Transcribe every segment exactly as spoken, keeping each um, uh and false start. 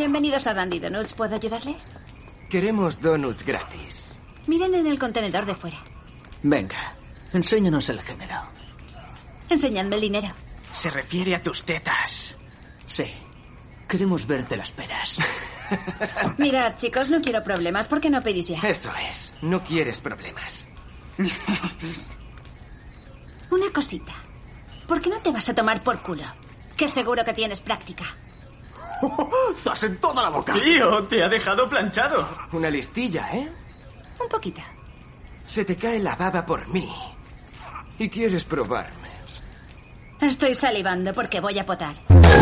Bienvenidos a Dandy Donuts. ¿Puedo ayudarles? Queremos donuts gratis. Miren en el contenedor de fuera. Venga, enséñanos el género. Enseñadme el dinero. Se refiere a tus tetas. Sí. Queremos verte las peras. Mirad, chicos, no quiero problemas. ¿Por qué no pedís ya? Eso es. No quieres problemas. Una cosita. ¿Por qué no te vas a tomar por culo? Que seguro que tienes práctica. ¡Estás en toda la boca! Tío, te ha dejado planchado. Una listilla, ¿eh? Un poquito. Se te cae la baba por mí. Y quieres probarme. Estoy salivando porque voy a potar.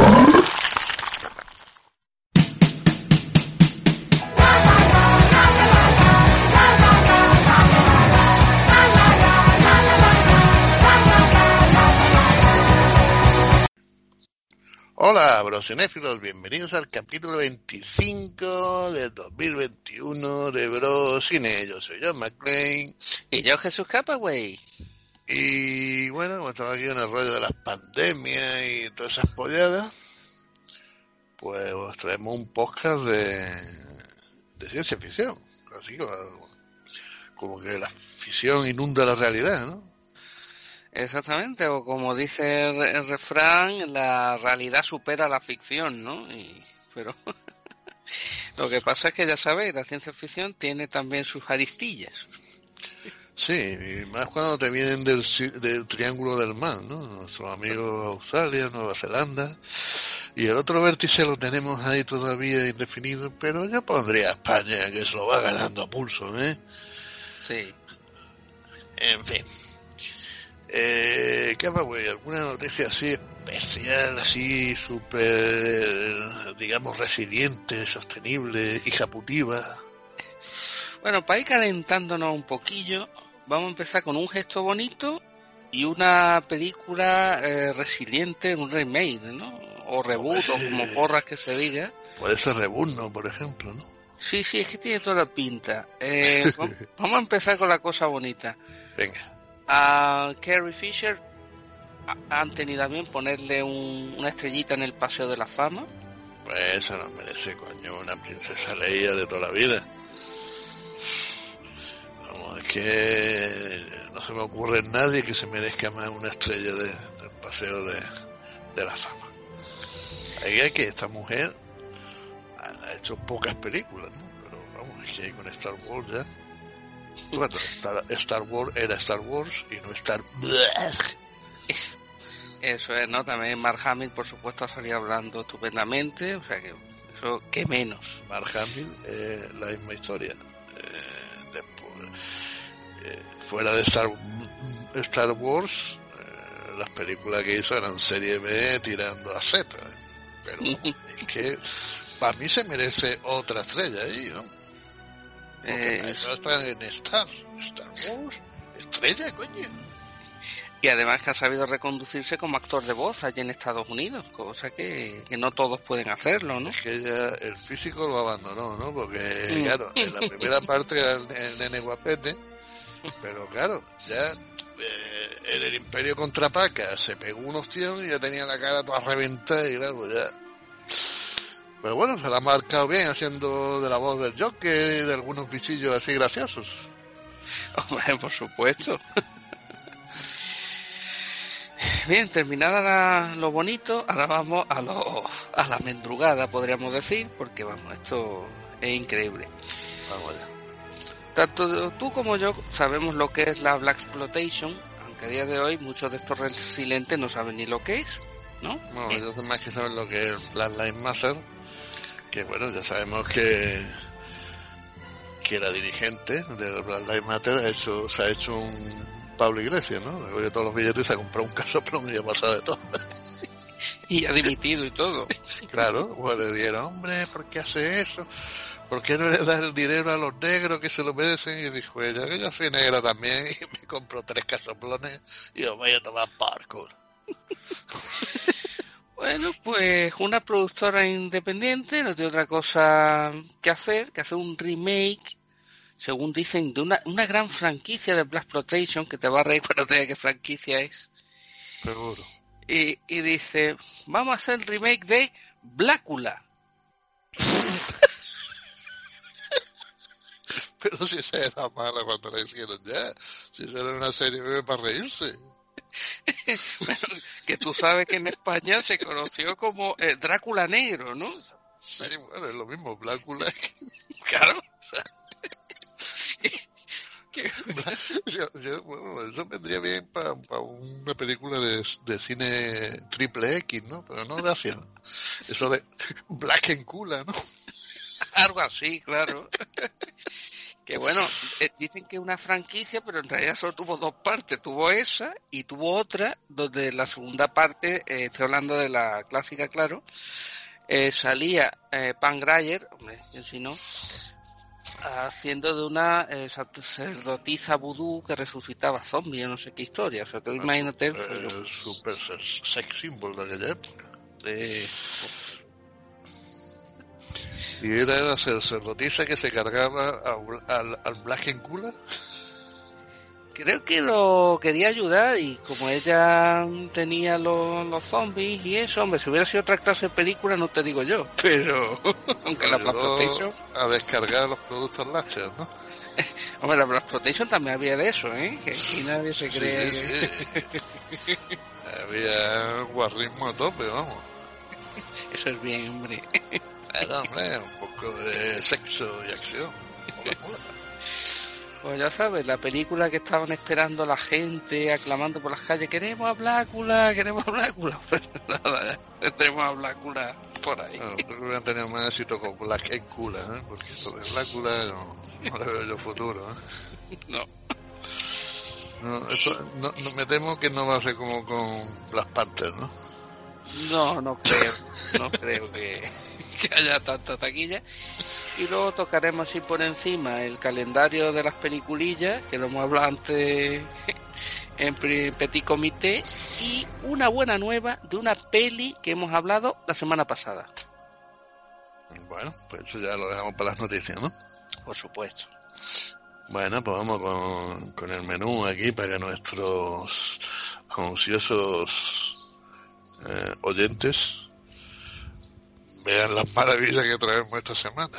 Hola, brocinéfilos, bienvenidos al capítulo veinticinco del dos mil veintiuno de Brocine. Yo soy John McClane. Y yo, Jesús Capaway. Y bueno, como estamos aquí en el rollo de las pandemias y todas esas polladas, pues os traemos un podcast de, de ciencia ficción. Así como, como que la ficción inunda la realidad, ¿no? Exactamente, o como dice el, el refrán, la realidad supera la ficción, ¿no? Y, pero lo que pasa es que ya sabéis, la ciencia ficción tiene también sus aristillas. Sí, y más cuando te vienen del, del Triángulo del Mar, ¿no? Nuestros amigos Australia, Nueva Zelanda, y el otro vértice lo tenemos ahí todavía indefinido, pero yo pondría a España, que se lo va ganando a pulso, ¿eh? Sí. En fin. Eh, ¿Qué va, güey? ¿Alguna noticia así especial, así súper, digamos, resiliente, sostenible, hijaputiva? Bueno, para ir calentándonos un poquillo, vamos a empezar con un gesto bonito y una película eh, resiliente, un remake, ¿no? O reboot, o como porras que se diga. Puede ser reboot, ¿no? Por ejemplo, ¿no? Sí, sí, es que tiene toda la pinta. Eh, vamos a empezar con la cosa bonita. Venga. A Carrie Fisher han tenido a bien ponerle un, una estrellita en el Paseo de la Fama. Pues eso no merece, coño, una princesa Leia de toda la vida. Vamos, es que no se me ocurre nadie que se merezca más una estrella de, del Paseo de, de la Fama. Ahí hay que esta mujer ha hecho pocas películas, ¿no? Pero vamos, es que ahí con Star Wars ya. Bueno, Star, Star Wars era Star Wars y no Star... Eso es, ¿no? También Mark Hamill, por supuesto, ha salido hablando estupendamente, o sea que eso, ¿qué menos? Mark Hamill, eh, la misma historia. Eh, después, eh, fuera de Star, Star Wars, eh, las películas que hizo eran serie B tirando a Z. ¿eh? Pero es que para mí se merece otra estrella ahí, ¿no? Porque eh, eso está en Star, Star Wars, estrella, coño. Y además que ha sabido reconducirse como actor de voz allí en Estados Unidos, cosa que, que no todos pueden hacerlo, ¿no? Es que ya el físico lo abandonó, ¿no? Porque, mm. claro, en la primera parte era el nene guapete, pero claro, ya eh, en el Imperio Contrapaca se pegó un ostión y ya tenía la cara toda reventada y claro, ya... Pero bueno, se la ha marcado bien haciendo de la voz del Joker y de algunos bichillos así graciosos. Hombre, por supuesto. Bien, terminada la, lo bonito, ahora vamos a, lo, a la mendrugada, podríamos decir, porque vamos, esto es increíble. Vamos allá. Tanto tú como yo sabemos lo que es la Blaxploitation, aunque a día de hoy muchos de estos resilientes no saben ni lo que es, ¿no? No, ellos más que saben lo que es Black Lives Matter. Que bueno, ya sabemos que que la dirigente de Black Lives Matter ha hecho, se ha hecho un Pablo Iglesias, ¿no? Luego de todos los billetes se ha comprado un casoplón y ha pasado de todo. Y ha dimitido y todo. Claro, pues le dieron, hombre, ¿por qué hace eso? ¿Por qué no le da el dinero a los negros que se lo merecen? Y dijo ella, que yo soy negra también y me compro tres casoplones y os voy a tomar por culo. Bueno, pues una productora independiente no tiene otra cosa que hacer, que hacer un remake, según dicen, de una, una gran franquicia de Blaxploitation, que te va a reír cuando te diga qué franquicia es. Seguro. Y, y dice, vamos a hacer el remake de Blácula. Pero si esa era mala cuando la hicieron ya. Si esa era una serie bebé para reírse. Bueno, que tú sabes que en España se conoció como eh, Drácula Negro, ¿no? Sí, bueno, es lo mismo, Blácula. Claro. yo, yo, bueno, eso vendría bien para pa una película de, de cine triple X, ¿no? Pero no de acción. Eso de Black and Cooler, ¿no? Algo así, claro. Que bueno, eh, dicen que es una franquicia, pero en realidad solo tuvo dos partes. Tuvo esa y tuvo otra, donde la segunda parte, eh, estoy hablando de la clásica, claro, eh, salía eh, Pam Grier, hombre, yo si no, haciendo de una eh, sacerdotisa vudú que resucitaba zombies, no sé qué historia. O sea, tú imagínate el eh, super sex symbol de aquella época. Eh, Y era la sacerdotisa que se cargaba a, al, al Black and Cooler. Creo que lo quería ayudar y como ella tenía los, los zombies y eso, hombre, si hubiera sido otra clase de película no te digo yo, pero aunque la Blaxploitation a descargar los productos lácteos, ¿no? Hombre, la Blaxploitation también había de eso, ¿eh? Que aquí nadie se cree. Sí, sí. Había guarrismo a tope, vamos. Eso es bien, hombre. Era, hombre, un poco de sexo y acción. Mola, mola. Pues ya sabes, la película que estaban esperando la gente, aclamando por las calles, queremos a Blácula, queremos a Blácula. Pues nada, tenemos a Blácula por ahí. Bueno, creo que hubieran tenido más éxito con Black and Cooler, ¿eh? Porque eso de Blácula no, no le veo yo futuro, ¿eh? No. No, esto, no, no, me temo que no va a ser como con Black Panther, ¿no? No, no creo, no creo que, que haya tanta taquilla. Y luego tocaremos así por encima el calendario de las peliculillas, que lo hemos hablado antes en Petit Comité, y una buena nueva de una peli que hemos hablado la semana pasada. Bueno, pues eso ya lo dejamos para las noticias, ¿no? Por supuesto. Bueno, pues vamos con, con el menú aquí para que nuestros ansiosos eh, oyentes vean las maravillas que traemos esta semana.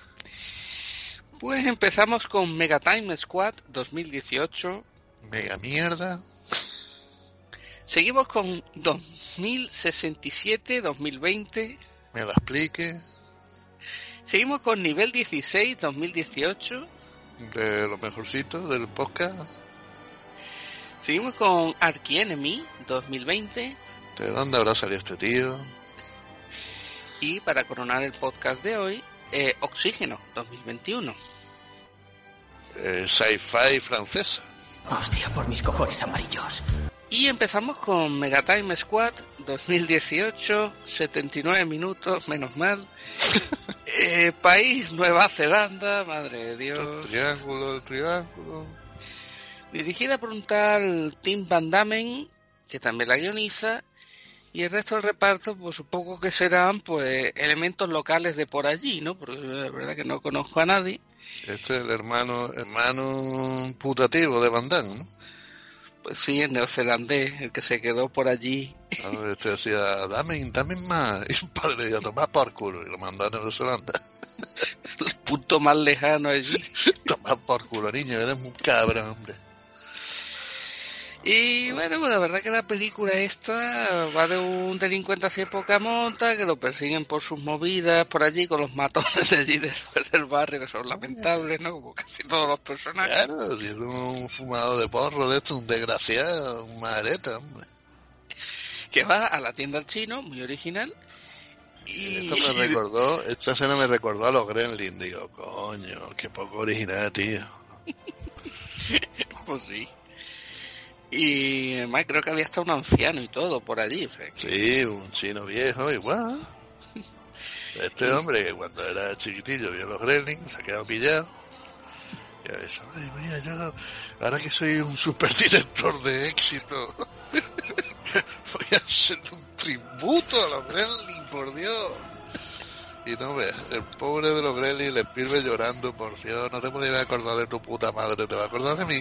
Pues empezamos con Mega Time Squad dos mil dieciocho. Mega mierda. Seguimos con dos mil sesenta y siete dos mil veinte. Me la explique. Seguimos con Nivel dieciséis dos mil dieciocho. De lo mejorcito del podcast. Seguimos con Arch Enemy dos mil veinte. ¿De dónde habrá salido este tío? Y para coronar el podcast de hoy, eh, Oxígeno dos mil veintiuno. Eh, Sci-fi francesa. Hostia, por mis cojones amarillos. Y empezamos con Megatime Squad dos mil dieciocho, setenta y nueve minutos, menos mal. eh, país Nueva Zelanda, madre de Dios. El triángulo, el triángulo. Dirigida por un tal Tim Van Damme, que también la guioniza. Y el resto del reparto, pues supongo que serán pues elementos locales de por allí, ¿no? Porque la verdad que no conozco a nadie. Este es el hermano hermano putativo de Van Damme, ¿no? Pues sí, el neozelandés, el que se quedó por allí. No, este decía, dame, dame más. Y su padre le decía, toma por culo. Y lo mandó a Nueva Zelanda. El punto más lejano allí. Toma por culo, niño, eres muy cabrón, hombre. Y bueno, pues la verdad que la película esta va de un delincuente hacia poca monta, que lo persiguen por sus movidas por allí, con los matones de allí del, del barrio, que son lamentables, ¿no? Como casi todos los personajes. Claro, si es un fumador de porro de esto, un desgraciado, un mareta, hombre. Que va a la tienda al chino, muy original. Y esto me recordó, esta escena me recordó a los Gremlins. Digo, coño, qué poco original, tío. Pues sí. Y además creo que había hasta un anciano y todo por allí. O sea, que... Sí, un chino viejo, igual. Este hombre que cuando era chiquitillo vio los Gremlins, se ha quedado pillado. Y ha dicho, ay, mira, yo ahora que soy un superdirector de éxito, voy a hacer un tributo a los Gremlins, por Dios. Y no ves, el pobre de los Gremlins le pide llorando, por Dios, no te podías acordar de tu puta madre, te vas a acordar de mí.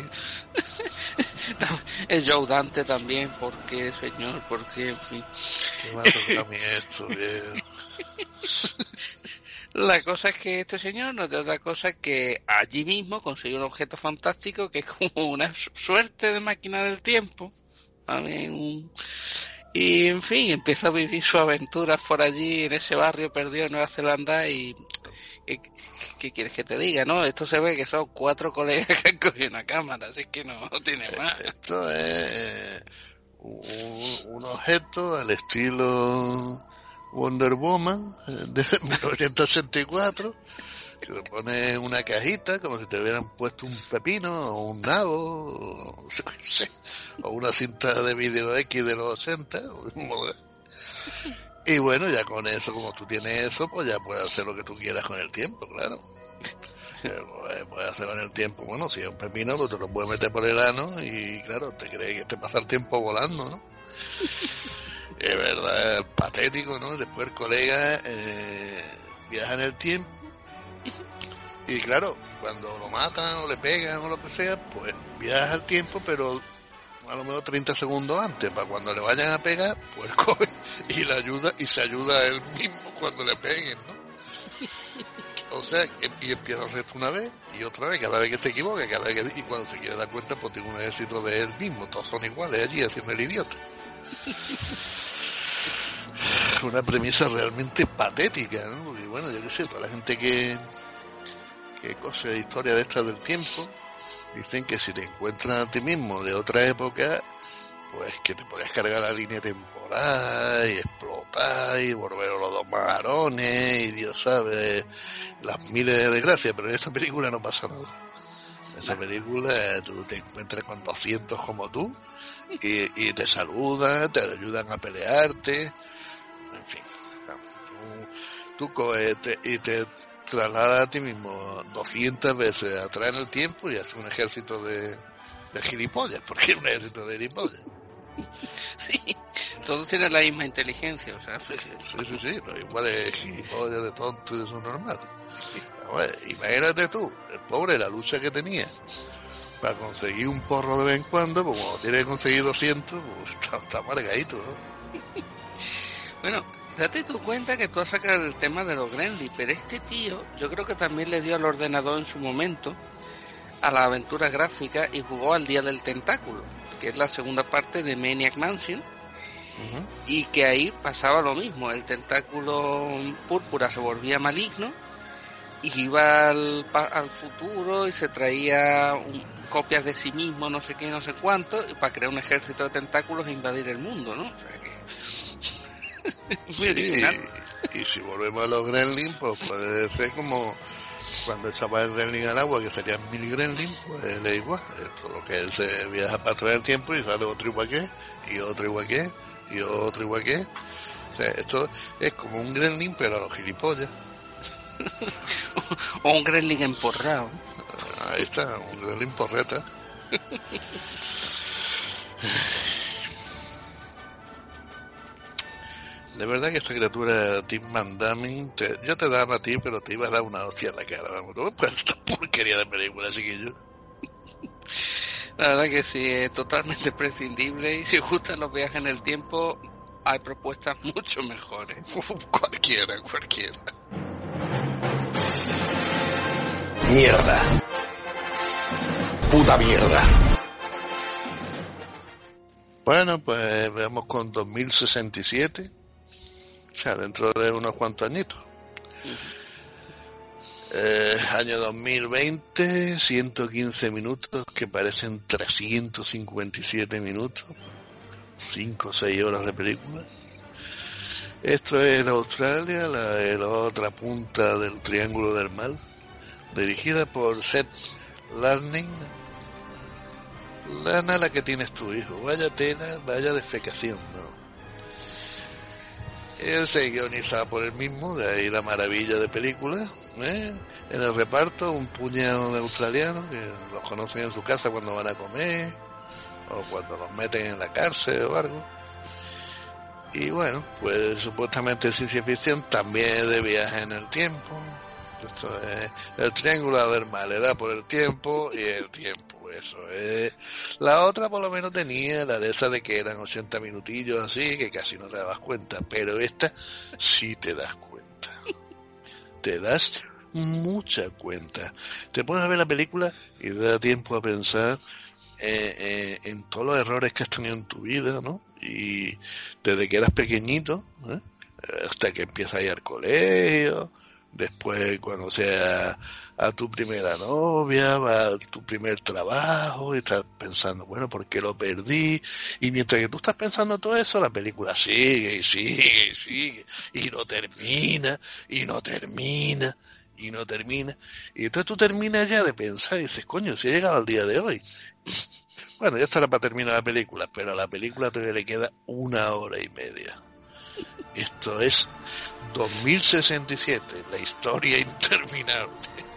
El Joe Dante también, ¿por qué, señor? ¿Por qué? En fin. ¿Qué va a tocar a mí esto, viejo? La cosa es que este señor no te otra cosa que allí mismo consiguió un objeto fantástico que es como una suerte de máquina del tiempo. ¿Vale? Un... Y en fin, empieza a vivir sus aventuras por allí en ese barrio perdido en Nueva Zelanda y... ¿Qué, qué quieres que te diga, no? Esto se ve que son cuatro colegas que han cogido una cámara, así que no, no tiene más. Esto es un, un objeto al estilo Wonder Woman de mil novecientos ochenta y cuatro, que le pone una cajita como si te hubieran puesto un pepino o un nabo o, o una cinta de vídeo X de los ochenta. Y bueno, ya con eso, como tú tienes eso, pues ya puedes hacer lo que tú quieras con el tiempo, claro. Puedes hacer con el tiempo, bueno, si es un pepino, pues te lo puedes meter por el ano y claro, te crees que te pasa el tiempo volando, ¿no? Es verdad, es patético, ¿no? Después el colega eh, viaja en el tiempo y claro, cuando lo matan o le pegan o lo que sea, pues viaja al tiempo, pero a lo mejor treinta segundos antes, para cuando le vayan a pegar, pues coge y le ayuda y se ayuda a él mismo cuando le peguen, ¿no? O sea, y empieza a hacer esto una vez y otra vez, cada vez que se equivoca, cada vez que, y cuando se quiere dar cuenta, pues tiene un ejército de él mismo, todos son iguales allí haciendo el idiota. Una premisa realmente patética, ¿no? Porque bueno, yo qué sé, toda la gente que que cosa de historia de estas del tiempo dicen que si te encuentras a ti mismo de otra época, pues que te podías cargar la línea temporal y explotar y volver a los dos marones y Dios sabe las miles de desgracias, pero en esta película no pasa nada. En esa película tú te encuentras con doscientos como tú y, y te saludan, te ayudan a pelearte, en fin, tú, tú coges y te trasladas a ti mismo doscientas veces atrás en el tiempo y haces un ejército de, de gilipollas, porque es un ejército de gilipollas. Sí, todos tienen la misma inteligencia, o sea, pues, sí, sí, sí, no, igual de gilipollas, de tonto y de eso normal. Bueno, imagínate tú, el pobre, la lucha que tenía para conseguir un porro de vez en cuando, pues cuando tiene que conseguir doscientos, pues está, está amargadito, ¿no? Bueno, date tu cuenta que tú has sacado el tema de los Gremlins, pero este tío, yo creo que también le dio al ordenador en su momento a la aventura gráfica y jugó al Día del Tentáculo, que es la segunda parte de Maniac Mansion, uh-huh. Y que ahí pasaba lo mismo, el tentáculo púrpura se volvía maligno y iba al, al futuro y se traía un, copias de sí mismo, no sé qué, no sé cuánto, para crear un ejército de tentáculos e invadir el mundo, ¿no? O sea que... Sí, y, y si volvemos a los Gremlins, pues puede ser como cuando echaba el Gremlin al agua, que serían mil Gremlins, pues él es igual, solo que él se viaja para atrás del tiempo y sale otro igual que, y otro igual que, y otro igual que. O sea, esto es como un Gremlin, pero a los gilipollas. O un Gremlin emporrado. Ahí está, un Gremlin porreta. De verdad que esta criatura, Tim Van Damme, te, yo te daba a ti, pero te iba a dar una hostia en la cara. Vamos, ¿no? Pues esta porquería de película, chiquillo. La verdad que sí, es totalmente prescindible. Y si gustan los viajes en el tiempo, hay propuestas mucho mejores. cualquiera, cualquiera. Mierda. Puta mierda. Bueno, pues veamos con dos mil sesenta y siete. O sea, dentro de unos cuantos añitos. Eh, año dos mil veinte, ciento quince minutos, que parecen trescientos cincuenta y siete minutos. cinco o seis horas de película. Esto es Australia, la, la otra punta del Triángulo del Mal. Dirigida por Seth Larney. Lana, la que tienes tu hijo. Vaya tela, vaya defecación, ¿no? Él se guionizaba por él mismo, de ahí la maravilla de película, ¿eh? En el reparto, un puñado de australianos que los conocen en su casa cuando van a comer, o cuando los meten en la cárcel o algo. Y bueno, pues supuestamente ciencia ficción, también de viaje en el tiempo. Esto es el triángulo del mal, le da por el tiempo y el tiempo, eso es. La otra por lo menos tenía la de esa de que eran ochenta minutillos así, que casi no te dabas cuenta, pero esta sí te das cuenta. te das mucha cuenta. Te pones a ver la película y te da tiempo a pensar eh, eh, en todos los errores que has tenido en tu vida, ¿no? Y desde que eras pequeñito, ¿eh? hasta que empiezas a ir al colegio, después cuando sea a tu primera novia, va a tu primer trabajo y estás pensando, bueno, ¿por qué lo perdí? Y mientras que tú estás pensando todo eso, la película sigue y sigue y sigue y no termina y no termina y no termina. Y entonces tú terminas ya de pensar y dices, coño, si he llegado al día de hoy. Bueno, ya estará para terminar la película, pero a la película todavía le queda una hora y media. Esto es dos mil sesenta y siete, la historia interminable.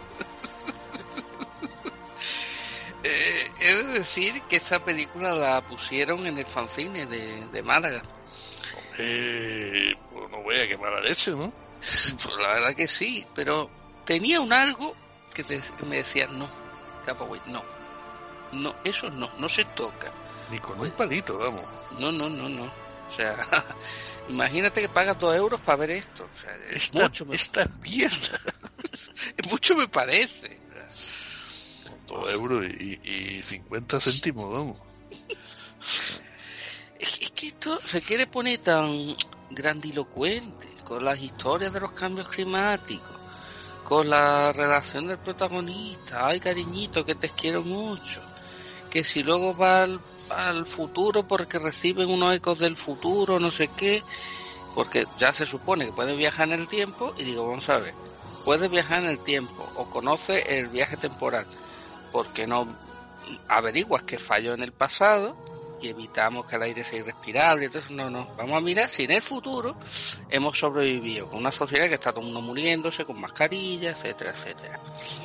eh, he de decir que esta película la pusieron en el fanzine de, de Málaga. Eh, pues no voy a quemar la leche, ¿no? Pues la verdad que sí, pero tenía un algo que, te, que me decía, no, Capaway, no, no, eso no, no se toca. Ni con un palito, vamos. No, no, no, no. O sea, imagínate que pagas dos euros para ver esto. O sea, es esta, mucho me... esta mierda. mucho me parece. Dos euros y, y cincuenta céntimos, vamos. Es, es que esto se quiere poner tan grandilocuente con las historias de los cambios climáticos, con la relación del protagonista. Ay, cariñito, que te quiero mucho. Que si luego va al al futuro porque reciben unos ecos del futuro, no sé qué, porque ya se supone que puede viajar en el tiempo, y digo, vamos a ver, puede viajar en el tiempo o conoce el viaje temporal, porque no averiguas que falló en el pasado y evitamos que el aire sea irrespirable? Entonces no, no, vamos a mirar si en el futuro hemos sobrevivido con una sociedad que está todo el mundo muriéndose con mascarillas, etcétera, etcétera.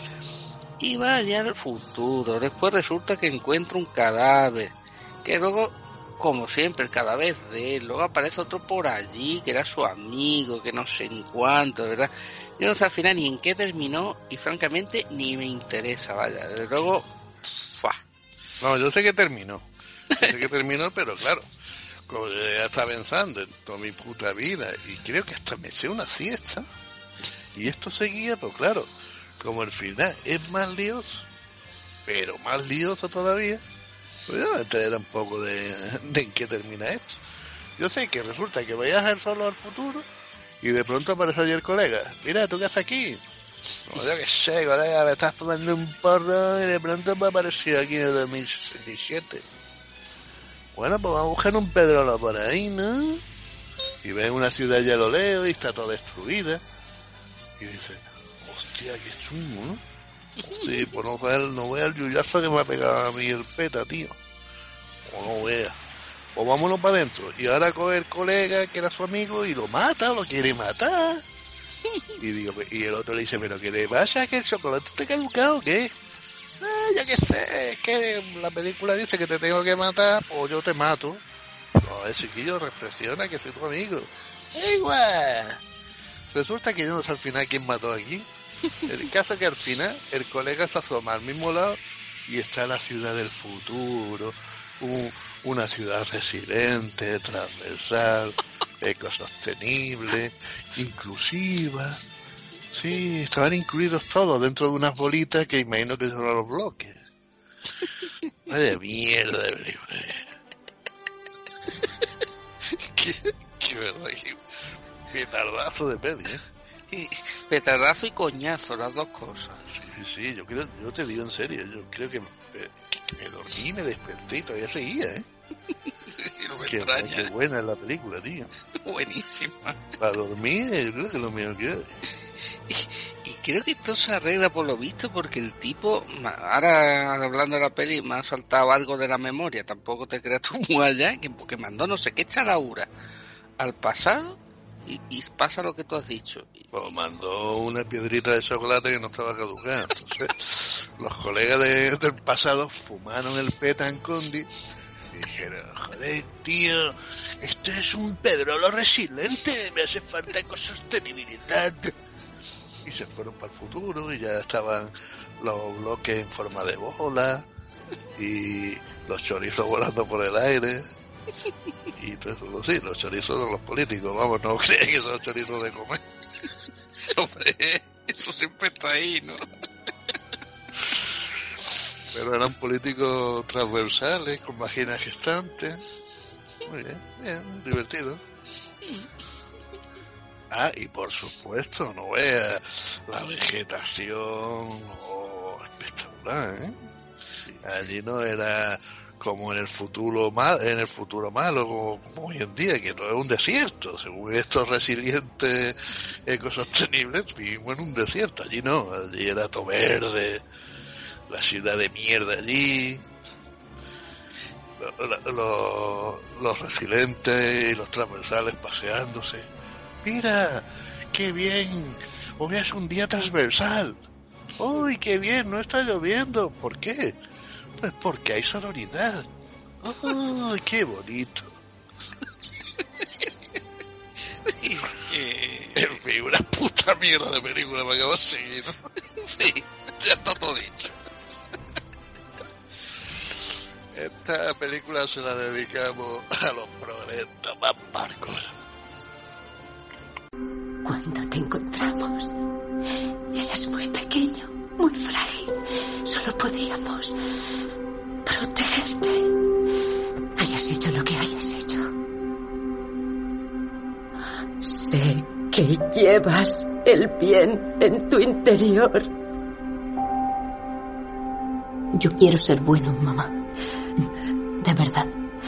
Y vaya al futuro, después resulta que encuentra un cadáver, que luego, como siempre, el cadáver de él, luego aparece otro por allí, que era su amigo, que no sé en cuánto, ¿verdad? Yo no sé al final ni en qué terminó, y francamente ni me interesa, vaya, desde luego, ¡fua! No, yo sé que terminó, yo sé que terminó, pero claro, como yo ya estaba pensando en toda mi puta vida, y creo que hasta me eché una siesta, y esto seguía, pues claro, como el final es más lioso, pero más lioso todavía, pues yo no enteré tampoco de, de en qué termina esto. Yo sé que resulta que voy a viajar solo al futuro y de pronto aparece allí el colega. Mira, ¿tú qué haces aquí? No, yo qué sé, colega, me estás tomando un porro y de pronto me apareció aquí en el dos mil diecisiete. Bueno, pues vamos a buscar un pedrolo por ahí, ¿no? Y ven una ciudad, ya lo leo, y está toda destruida. Y dice, hostia, qué chungo, ¿no? Sí, pues no vea no vea el yuyazo que me ha pegado a mí el peta, tío. O no vea. Pues vámonos para adentro. Y ahora coge el colega que era su amigo y lo mata, lo quiere matar. Y digo, y el otro le dice, pero ¿qué le pasa? ¿Que el chocolate está caducado o qué? Ah, ya que sé, es que la película dice que te tengo que matar, pues yo te mato. No, ese chiquillo, reflexiona que soy tu amigo. ¡Igual! Resulta que yo no sé al final quién mató aquí. El caso es que al final el colega se asoma al mismo lado y está la ciudad del futuro, un, una ciudad resiliente, transversal, ecosostenible, inclusiva. Sí, estaban incluidos todos dentro de unas bolitas que imagino que son los bloques. Vaya mierda de película. qué, qué verdad, qué petardazo de peli, ¿eh? Petardazo y coñazo, las dos cosas. Sí, sí, sí, yo creo, yo te digo en serio, yo creo que, eh, que me dormí y me desperté y todavía seguía, ¿eh? No me qué, extraña. Qué buena es la película, tío. Buenísima. Para dormir, yo creo que es lo mío que y, y creo que esto se arregla por lo visto porque el tipo, ahora hablando de la peli, me ha saltado algo de la memoria, tampoco te creas tú muy allá, que, que mandó no sé qué chalaura al pasado. Y, y pasa lo que tú has dicho. Pues mandó una piedrita de chocolate que no estaba caducada. Entonces, los colegas de, del pasado fumaron el petan condi y dijeron, joder, tío, esto es un pedrolo resiliente, me hace falta ecosostenibilidad. Y se fueron para el futuro y ya estaban los bloques en forma de bola y los chorizos volando por el aire. Y pues, sí, los chorizos de los políticos, vamos, no crees que son chorizos de comer. Hombre, Eso siempre está ahí, ¿no? Pero eran políticos transversales, con vaginas gestantes. Muy bien, bien, divertido. Ah, y por supuesto, no vea la vegetación, oh, espectacular, ¿eh? Allí no era como en el futuro mal, en el futuro malo, como, como hoy en día, que todo es un desierto. Según estos resilientes ecosostenibles, vivimos en un desierto. Allí no, allí era todo verde, la ciudad de mierda allí. Los, los, los resilientes y los transversales paseándose. Mira, qué bien, hoy es un día transversal. Uy, qué bien, no está lloviendo. ¿Por qué? Pues porque hay sonoridad. Uy, qué bonito. En fin, una puta mierda de película me acabo de seguir, ¿no? Sí, ya está todo dicho. Esta película se la dedicamos a los progresistas más barcos. Cuando te encontramos, eras muy pequeño, muy frágil. Solo podíamos protegerte. Hayas hecho lo que hayas hecho. Sé que llevas el bien en tu interior. Yo quiero ser bueno, mamá. De verdad.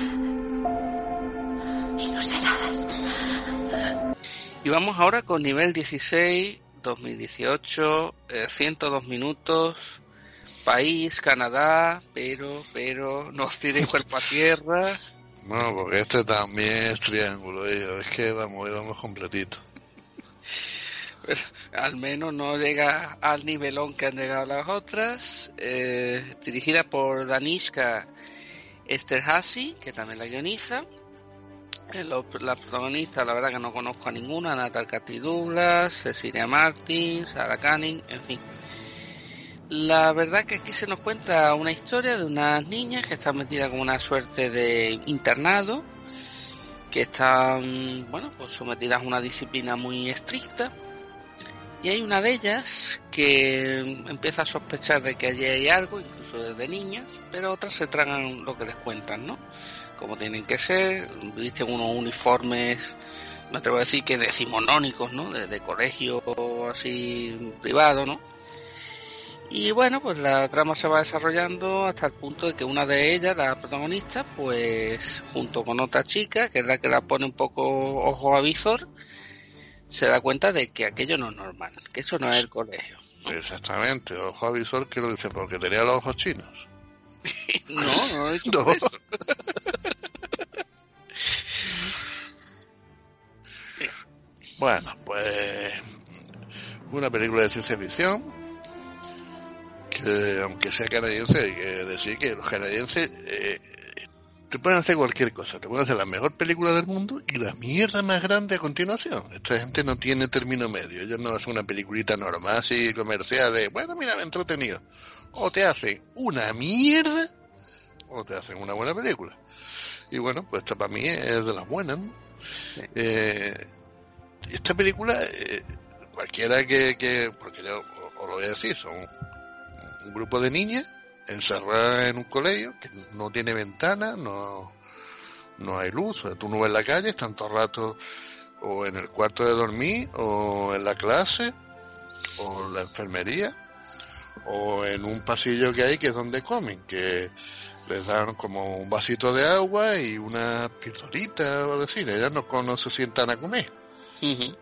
Y lo serás. Y vamos ahora con nivel dieciséis, dos mil dieciocho, eh, ciento dos minutos, país, Canadá, pero, pero, no os tiréis cuerpo a tierra. No, porque este también es triángulo, hijo. Es que vamos, vamos completito. Pero, al menos no llega al nivelón que han llegado las otras. Eh, dirigida por Danishka Esterhazy, que también la guioniza. La protagonista, la verdad que no conozco a ninguna: Natal Cathy Douglas, Cecilia Martin, Sarah Canning, en fin. La verdad que aquí se nos cuenta una historia de unas niñas que están metidas con una suerte de internado, que están, bueno, pues sometidas a una disciplina muy estricta, y hay una de ellas que empieza a sospechar de que allí hay algo, incluso desde niñas, pero otras se tragan lo que les cuentan, ¿no? Como tienen que ser, visten unos uniformes, me atrevo a decir que decimonónicos, ¿no? De, de colegio así privado, ¿no? Y bueno, pues la trama se va desarrollando hasta el punto de que una de ellas, la protagonista, pues junto con otra chica, que es la que la pone un poco ojo a visor, se da cuenta de que aquello no es normal, que eso no es el colegio, ¿no? Exactamente, ojo a visor, que lo dice porque tenía los ojos chinos. No, no he dicho No. por eso. Bueno, pues una película de ciencia ficción que, aunque sea canadiense, hay que decir que los canadienses eh, te pueden hacer cualquier cosa, te pueden hacer la mejor película del mundo y la mierda más grande a continuación. Esta gente no tiene término medio, ellos no hacen una peliculita normal así comercial de, bueno, mira, entretenido. O te hacen una mierda o te hacen una buena película. Y bueno, pues esta para mí es de las buenas, ¿no? Sí. Eh, esta película, eh, cualquiera que, que porque yo os lo voy a decir, son un grupo de niñas encerradas en un colegio que no tiene ventana, no, no hay luz, o sea, tú no ves la calle, están todo el rato o en el cuarto de dormir, o en la clase, o en la enfermería, o en un pasillo que hay que es donde comen, que les dan como un vasito de agua y una pildorita, o decir, ellas no, no se sientan a comer. Uh-huh.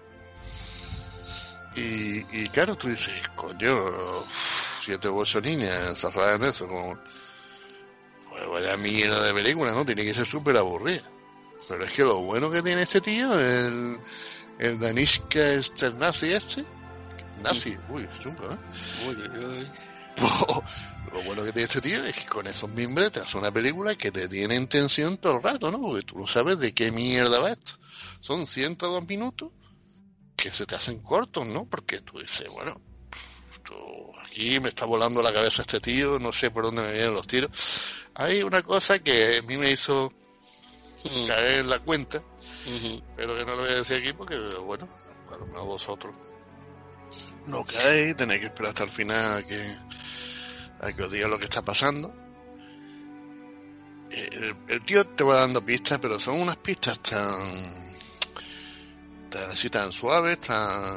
Y, y claro, tú dices, coño, siete u ocho niñas encerradas en eso, como, pues vaya mierda de película, ¿no? Tiene que ser súper aburrida. Pero es que lo bueno que tiene este tío, el, el Danishka Esterhazy este, nazi, uy, chungo, ¿eh? Uy, uy, uy. Lo bueno que tiene este tío es que con esos mimbres te hace una película que te tiene en tensión todo el rato, ¿no? Porque tú no sabes de qué mierda va esto. Son ciento dos minutos que se te hacen cortos, ¿no? Porque tú dices, bueno, tú, aquí me está volando la cabeza este tío, no sé por dónde me vienen los tiros. Hay una cosa que a mí me hizo uh-huh. caer en la cuenta, uh-huh. pero que no lo voy a decir aquí porque, bueno, a lo mejor vosotros no cae, tenéis que esperar hasta el final a que, a que os diga lo que está pasando. El, el tío te va dando pistas, pero son unas pistas tan, tan así, tan suaves, tan,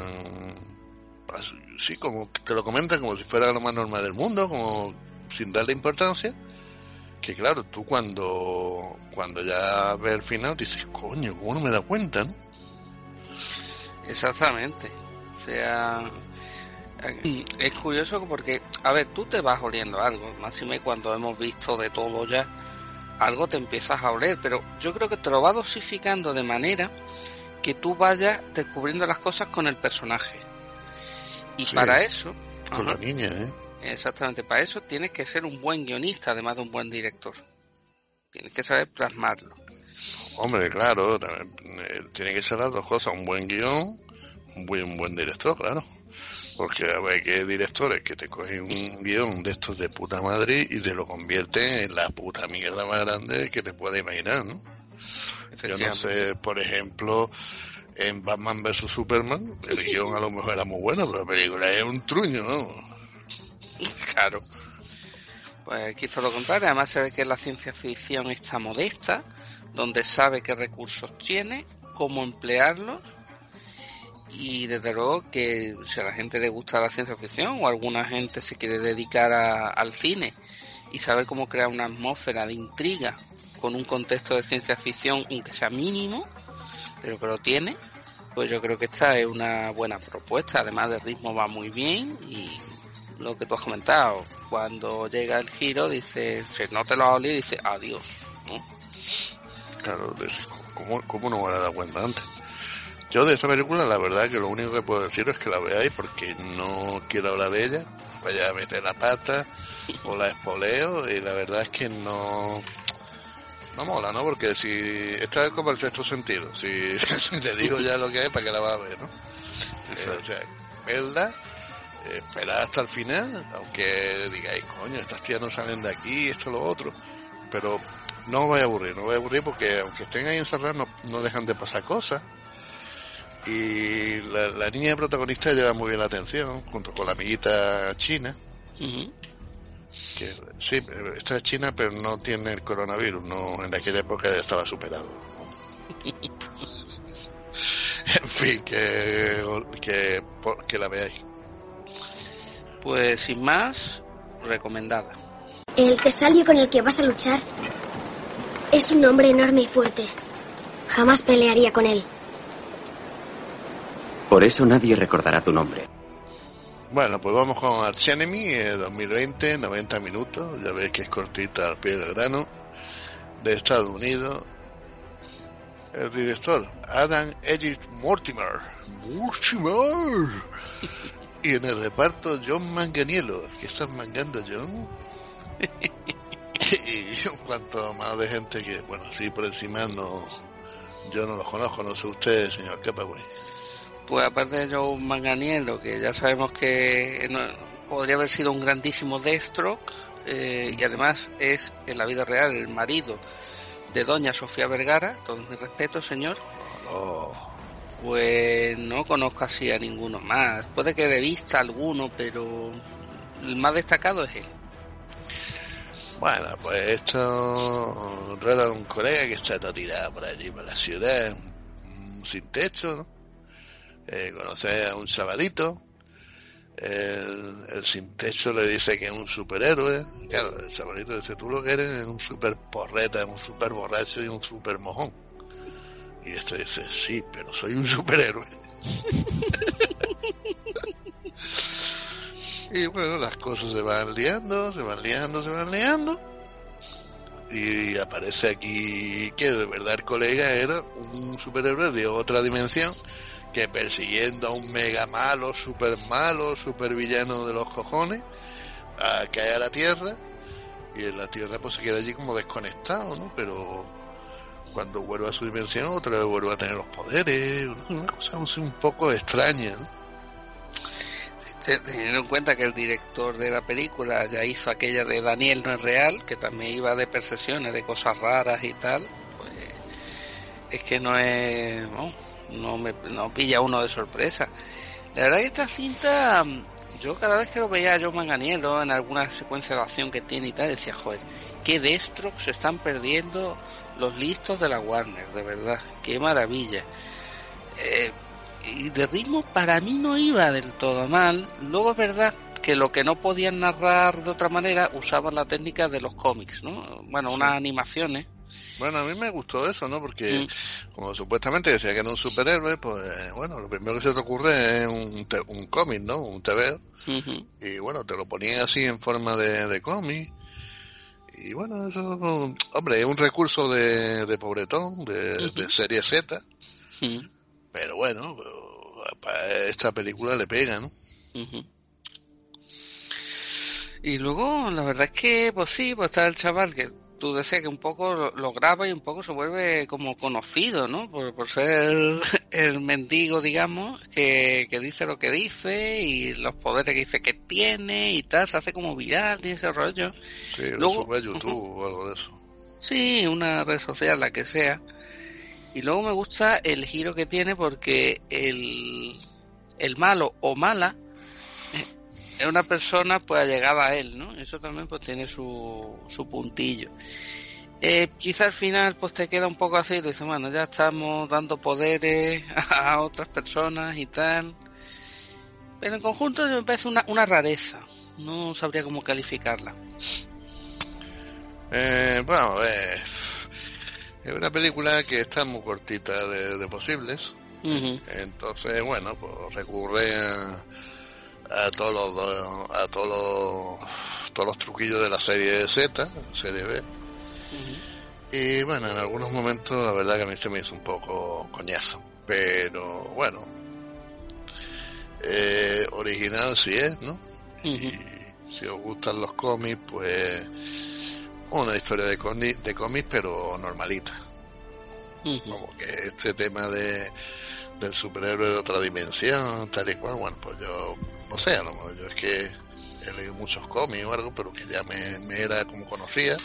sí, como te lo comentan como si fuera lo más normal del mundo, como sin darle importancia. Que claro, tú cuando cuando ya ves el final dices, coño, ¿cómo no me da cuenta, no? Exactamente. O sea, es curioso porque, a ver, tú te vas oliendo algo, máxime cuando hemos visto de todo ya, algo te empiezas a oler, pero yo creo que te lo va dosificando de manera que tú vayas descubriendo las cosas con el personaje. Y sí, para eso... Con ajá, la niña, ¿eh? Exactamente, para eso tienes que ser un buen guionista, además de un buen director. Tienes que saber plasmarlo. Hombre, claro, también, eh, tiene que ser las dos cosas, un buen guión, un buen, un buen director, claro. Porque a ver, que hay directores que te cogen un guión de estos de puta madre y te lo convierten en la puta mierda más grande que te puedas imaginar, ¿no? Yo no sé, por ejemplo, en Batman versus Superman, el guión a lo mejor era muy bueno, pero la película es un truño, ¿no? Claro. Pues aquí todo lo contrario, además se ve que la ciencia ficción está modesta, donde sabe qué recursos tiene, cómo emplearlos, y desde luego que si a la gente le gusta la ciencia ficción o alguna gente se quiere dedicar a, al cine y saber cómo crear una atmósfera de intriga con un contexto de ciencia ficción, aunque sea mínimo, pero que lo tiene, pues yo creo que esta es una buena propuesta. Además del ritmo va muy bien y lo que tú has comentado, cuando llega el giro dice, si no te lo has olido, dice adiós, ¿no? Claro, ¿cómo, cómo no me he dado cuenta antes? Yo de esta película la verdad que lo único que puedo decir es que la veáis, porque no quiero hablar de ella, vaya a meter la pata o la espoleo, y la verdad es que no no mola, ¿no? Porque si esta es como el sexto sentido, si, si te digo ya lo que es, ¿para qué la vas a ver, no? Eh, o sea, verla, eh, esperar hasta el final, aunque digáis, coño, estas tías no salen de aquí, esto, lo otro, pero no os vais a aburrir, no os vais a aburrir porque aunque estén ahí encerrados no, no dejan de pasar cosas. Y la, la niña protagonista lleva muy bien la atención, junto con la amiguita china. Uh-huh. Que sí, esta es china, pero no tiene el coronavirus, no, en aquella época ya estaba superado. En fin, que, que, que la veáis. Pues sin más, recomendada. El Tesalio con el que vas a luchar es un hombre enorme y fuerte. Jamás pelearía con él. Por eso nadie recordará tu nombre. Bueno, pues vamos con Arch Enemy, eh, dos mil veinte, noventa minutos. Ya veis que es cortita al pie del grano. De Estados Unidos. El director, Adam Edith Mortimer. ¡Mortimer! Y en el reparto, John Manganiello. ¿Qué estás mangando, John? Y un cuanto más de gente que, bueno, sí, por encima no... Yo no los conozco, no sé usted, señor Capaway. Pues aparte de John Manganiello, que ya sabemos que no, podría haber sido un grandísimo Deathstroke, eh, y además es en la vida real el marido de doña Sofía Vergara, todos mis respetos, señor. Oh. Pues no conozco así a ninguno más. Puede que de vista alguno, pero el más destacado es él. Bueno, pues esto trata de un colega que está todo tirado por allí, por la ciudad, sin techo, ¿no? Eh, conoce a un chavalito, el, el sin techo le dice que es un superhéroe. Claro, el chavalito dice, tú lo que eres es un super porreta, un super borracho y un super mojón. Y este dice, sí, pero soy un superhéroe. Y bueno, las cosas se van liando, se van liando, se van liando. Y aparece aquí que de verdad el colega era un superhéroe de otra dimensión, que persiguiendo a un mega malo, super malo, super villano de los cojones, a caer a la Tierra, y en la Tierra pues se queda allí como desconectado, ¿no? Pero cuando vuelve a su dimensión otra vez vuelve a tener los poderes, una cosa un poco extraña, ¿no? Teniendo en cuenta que el director de la película ya hizo aquella de Daniel no es real, que también iba de percepciones de cosas raras y tal, pues es que no es... no, no me no pilla uno de sorpresa. La verdad que esta cinta, yo cada vez que lo veía a Joe Manganiello en alguna secuencia de acción que tiene y tal, decía, joder, qué destro se están perdiendo los listos de la Warner, de verdad, qué maravilla. Eh, y de ritmo para mí no iba del todo mal. Luego es verdad que lo que no podían narrar de otra manera usaban la técnica de los cómics, ¿no? Bueno, unas sí. animaciones. Bueno, a mí me gustó eso, ¿no? Porque mm. como supuestamente decía que era un superhéroe, pues bueno, lo primero que se te ocurre es un, te- un cómic, ¿no? Un T V. Uh-huh. Y bueno, te lo ponían así en forma de, de cómic. Y bueno, eso, hombre, es un recurso de, de pobretón, de, uh-huh. de serie Z. Uh-huh. Pero bueno, pero para esta película le pega, ¿no? Uh-huh. Y luego, la verdad es que, pues sí, pues está el chaval que tú decías que un poco lo, lo graba y un poco se vuelve como conocido, ¿no? Por, por ser el, el mendigo, digamos, que, que dice lo que dice y los poderes que dice que tiene y tal, se hace como viral y ese rollo. Sí, luego, lo sube a YouTube uh-huh. o algo de eso. Sí, una red social, la que sea. Y luego me gusta el giro que tiene porque el, el malo o mala es una persona pues allegada a él, ¿no? Eso también pues tiene su, su puntillo. Eh, quizá al final pues te queda un poco así, te dices, bueno, ya estamos dando poderes a otras personas y tal. Pero en conjunto me parece una, una rareza. No sabría cómo calificarla. Eh, bueno, eh, es una película que está muy cortita de, de posibles. Uh-huh. Entonces, bueno, pues recurre a... a todos los a todos los todos los truquillos de la serie Z, serie B. Uh-huh. Y bueno, en algunos momentos la verdad que a mí se me hizo un poco coñazo, pero bueno, eh, original sí es, ¿no? Uh-huh. Y si os gustan los cómics, pues una historia de cómics, de cómics pero normalita. Uh-huh. Como que este tema de del superhéroe de otra dimensión, tal y cual, bueno, pues yo no sé, a lo mejor yo es que he leído muchos cómics o algo, pero que ya me, me era como conocía.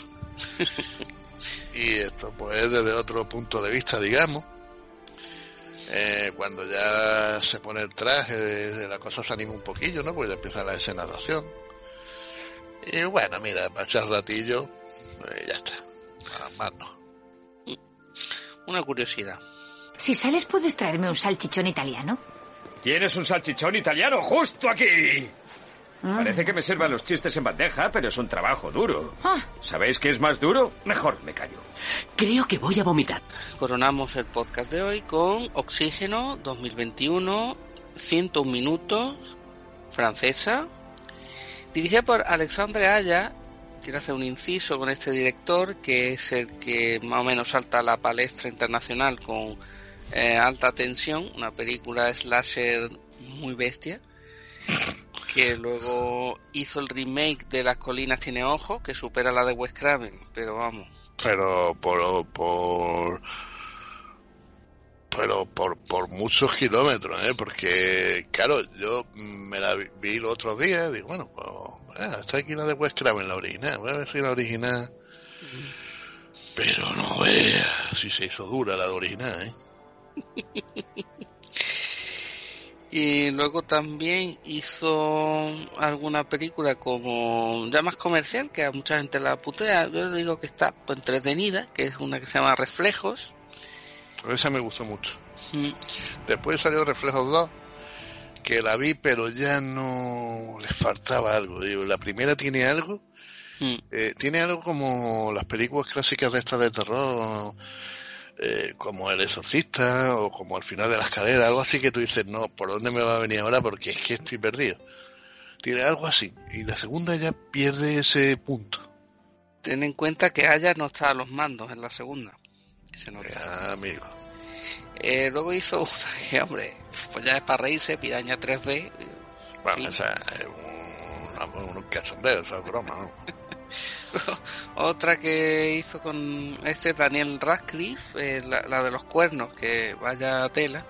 Y esto pues desde otro punto de vista, digamos, eh, cuando ya se pone el traje, de, de la cosa se anima un poquillo, ¿no? Pues ya empieza la escena de acción. Y bueno, mira, para echar ratillo, eh, ya está, nada más no. Una curiosidad. Si sales, ¿puedes traerme un salchichón italiano? ¿Tienes un salchichón italiano justo aquí? Ah. Parece que me sirvan los chistes en bandeja, pero es un trabajo duro. Ah. ¿Sabéis qué es más duro? Mejor me callo. Creo que voy a vomitar. Coronamos el podcast de hoy con Oxígeno dos mil veintiuno, ciento un minutos, francesa, dirigida por Alexandre Aya. Quiero hacer un inciso con este director, que es el que más o menos salta a la palestra internacional con eh, Alta Tensión, una película slasher muy bestia, que luego hizo el remake de Las Colinas Tiene Ojos, que supera la de Wes Craven, pero vamos. Pero por por pero por por muchos kilómetros, ¿eh? Porque claro, yo me la vi, vi los otros días y digo, bueno, pues ah, está aquí la de Wes Craven, la original, voy a ver si la original. Mm. Pero no vea si se hizo dura la de original, ¿eh? Y luego también hizo alguna película como ya más comercial, que a mucha gente la putea. Yo digo que está pues, entretenida, que es una que se llama Reflejos. Pero esa me gustó mucho. Mm. Después salió Reflejos dos, que la vi, pero ya no le faltaba algo. Digo, la primera tiene algo, mm. eh, tiene algo como las películas clásicas de estas de terror, eh, como El Exorcista o como El Final de la Escalera, algo así que tú dices, no, ¿por dónde me va a venir ahora? Porque es que estoy perdido. Tiene algo así. Y la segunda ya pierde ese punto. Ten en cuenta que Aya no está a los mandos en la segunda. Se nota. Ya, amigo. Eh, luego hizo una que, hombre, pues ya es para reírse, Piraña tres D. Bueno, esa es un, un, un cachondeo, esa es broma, ¿no? Otra que hizo con este Daniel Radcliffe, eh, la, la de los cuernos, que vaya tela.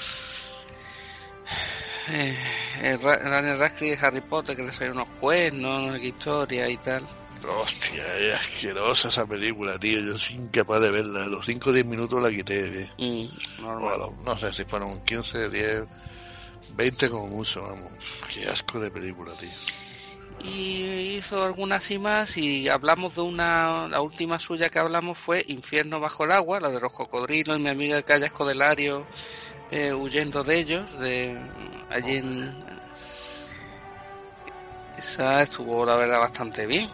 Eh, el Daniel Radcliffe de Harry Potter, que le salió unos cuernos, una historia y tal. Hostia, es asquerosa esa película, tío. Yo soy incapaz de verla. A los cinco o diez minutos la quité. Mm, normal. O los, no sé si fueron quince, diez. veinte como mucho, vamos. Qué asco de película, tío. Y hizo algunas y más, y hablamos de una, la última suya que hablamos fue Infierno bajo el agua, la de los cocodrilos y mi amiga el Calla Escodelario eh, huyendo de ellos, de allí en... Esa estuvo la verdad bastante bien.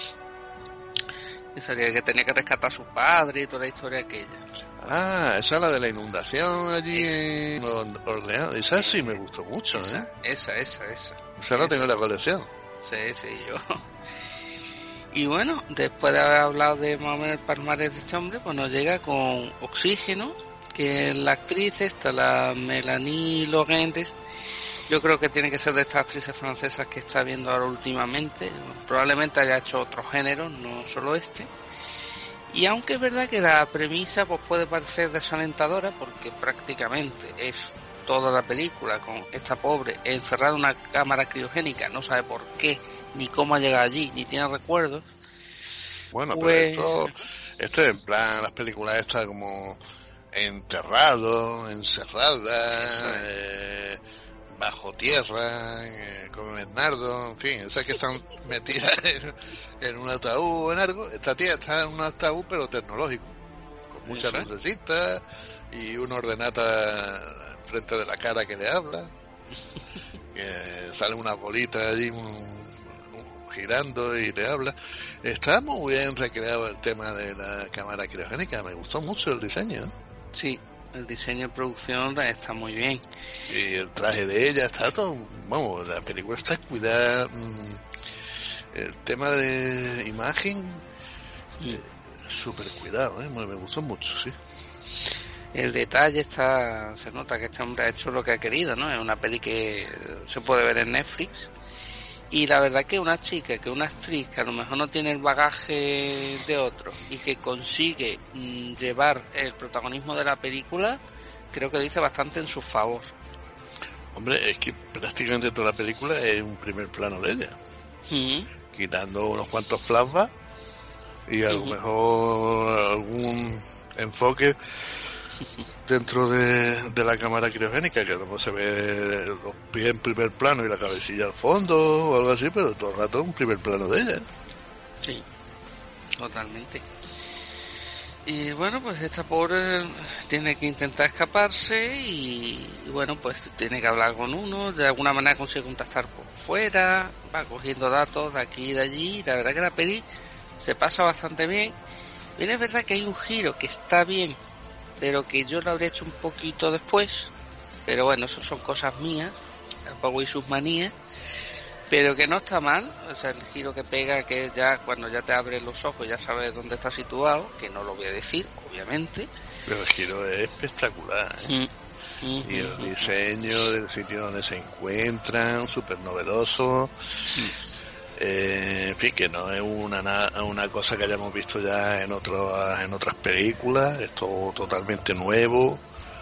Esa sería que tenía que rescatar a su padre y toda la historia aquella. Ah, esa es la de la inundación allí en Orleans. Esa sí me gustó mucho, esa, ¿eh? Esa, esa, esa. Esa la tengo en la colección. Sí, sí, yo. Y bueno, después de haber hablado de más o menos el palmarés de este hombre, pues nos llega con Oxígeno, que la actriz esta, la Melanie Laurent, yo creo que tiene que ser de estas actrices francesas que está viendo ahora últimamente. Probablemente haya hecho otros géneros, no solo este. Y aunque es verdad que la premisa pues puede parecer desalentadora, porque prácticamente es toda la película con esta pobre encerrada en una cámara criogénica, no sabe por qué, ni cómo ha llegado allí, ni tiene recuerdos. Bueno, pues... pero esto, esto es en plan las películas estas como enterrado, encerrada, eh, bajo tierra, eh, como Bernardo, en fin, esas que están metidas en, en un ataúd o en algo. Esta tía está en un ataúd pero tecnológico, con muchas lucecitas y una ordenata frente de la cara que le habla, que sale una bolita allí un, un, girando y le habla. Está muy bien recreado el tema de la cámara criogénica, me gustó mucho el diseño. Sí, el diseño de producción está muy bien. Y el traje de ella está todo, vamos, la película está cuidada, mmm, el tema de imagen eh, súper cuidado, ¿eh? me, me gustó mucho, sí. El detalle está, se nota que este hombre ha hecho lo que ha querido, ¿no? Es una peli que se puede ver en Netflix. Y la verdad que una chica, que una actriz que a lo mejor no tiene el bagaje de otro y que consigue mmm, llevar el protagonismo de la película, creo que dice bastante en su favor. Hombre, es que prácticamente toda la película es un primer plano de ella. Uh-huh. Quitando unos cuantos flashbacks y a lo uh-huh. mejor algún enfoque dentro de, de la cámara criogénica, que a lo mejor se ve los pies en primer plano y la cabecilla al fondo o algo así, pero todo el rato un primer plano de ella. Sí, totalmente. Y bueno, pues esta pobre tiene que intentar escaparse y, y bueno, pues tiene que hablar con uno, de alguna manera consigue contactar por fuera, va cogiendo datos de aquí y de allí. La verdad que la peli se pasa bastante bien. Bien, es verdad que hay un giro que está bien, pero que yo lo habría hecho un poquito después, pero bueno, eso son cosas mías, tampoco y sus manías, pero que no está mal. O sea, el giro que pega, que ya cuando ya te abres los ojos ya sabes dónde está situado, que no lo voy a decir, obviamente. Pero el giro es espectacular, ¿eh? Mm. Mm-hmm. Y el diseño del sitio donde se encuentran, súper novedoso. Mm. Eh, en fin, que no es una una cosa que hayamos visto ya en otros en otras películas. Es todo totalmente nuevo.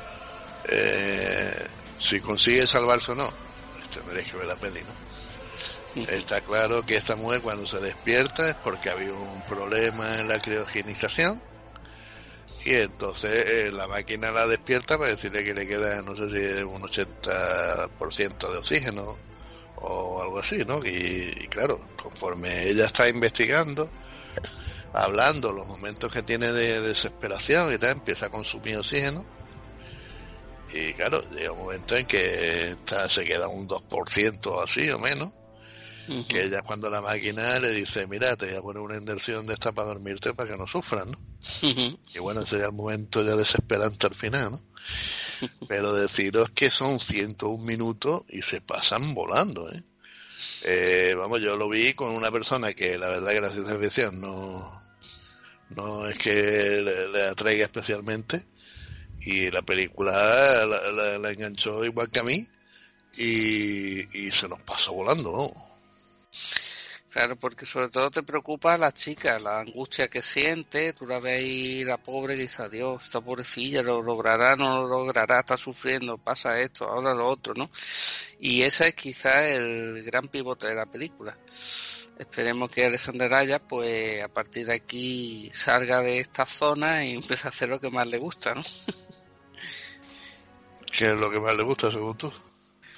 Eh, si consigue salvarse o no, tendréis que ver la peli, ¿no? Está claro que esta mujer cuando se despierta es porque había un problema en la criogenización y entonces eh, la máquina la despierta para decirle que le queda, no sé si un ochenta por ciento de oxígeno o algo así, ¿no? Y, y claro, conforme ella está investigando, hablando los momentos que tiene de desesperación y tal, empieza a consumir oxígeno y claro, llega un momento en que está, se queda un dos por ciento así o menos. Uh-huh. Que ella cuando la máquina le dice, mira, te voy a poner una inyección de esta para dormirte para que no sufras, ¿no? Uh-huh. Y bueno, ese es el momento ya desesperante al final, ¿no? Uh-huh. Pero deciros que son ciento un minutos y se pasan volando, ¿eh? Eh, vamos, yo lo vi con una persona que la verdad que la ciencia ficción no, no es que le, le atraiga especialmente, y la película la, la, la enganchó igual que a mí y, y se nos pasó volando, ¿no? Claro, porque sobre todo te preocupa a la chica, la angustia que siente. Tú la ves ahí, la pobre, que dice, adiós, esta pobrecilla, lo logrará, no lo logrará, está sufriendo, pasa esto, ahora lo otro, ¿no? Y ese es quizás el gran pivote de la película. Esperemos que Alexander Aya, pues a partir de aquí salga de esta zona y empiece a hacer lo que más le gusta, ¿no? ¿Qué es lo que más le gusta, según tú?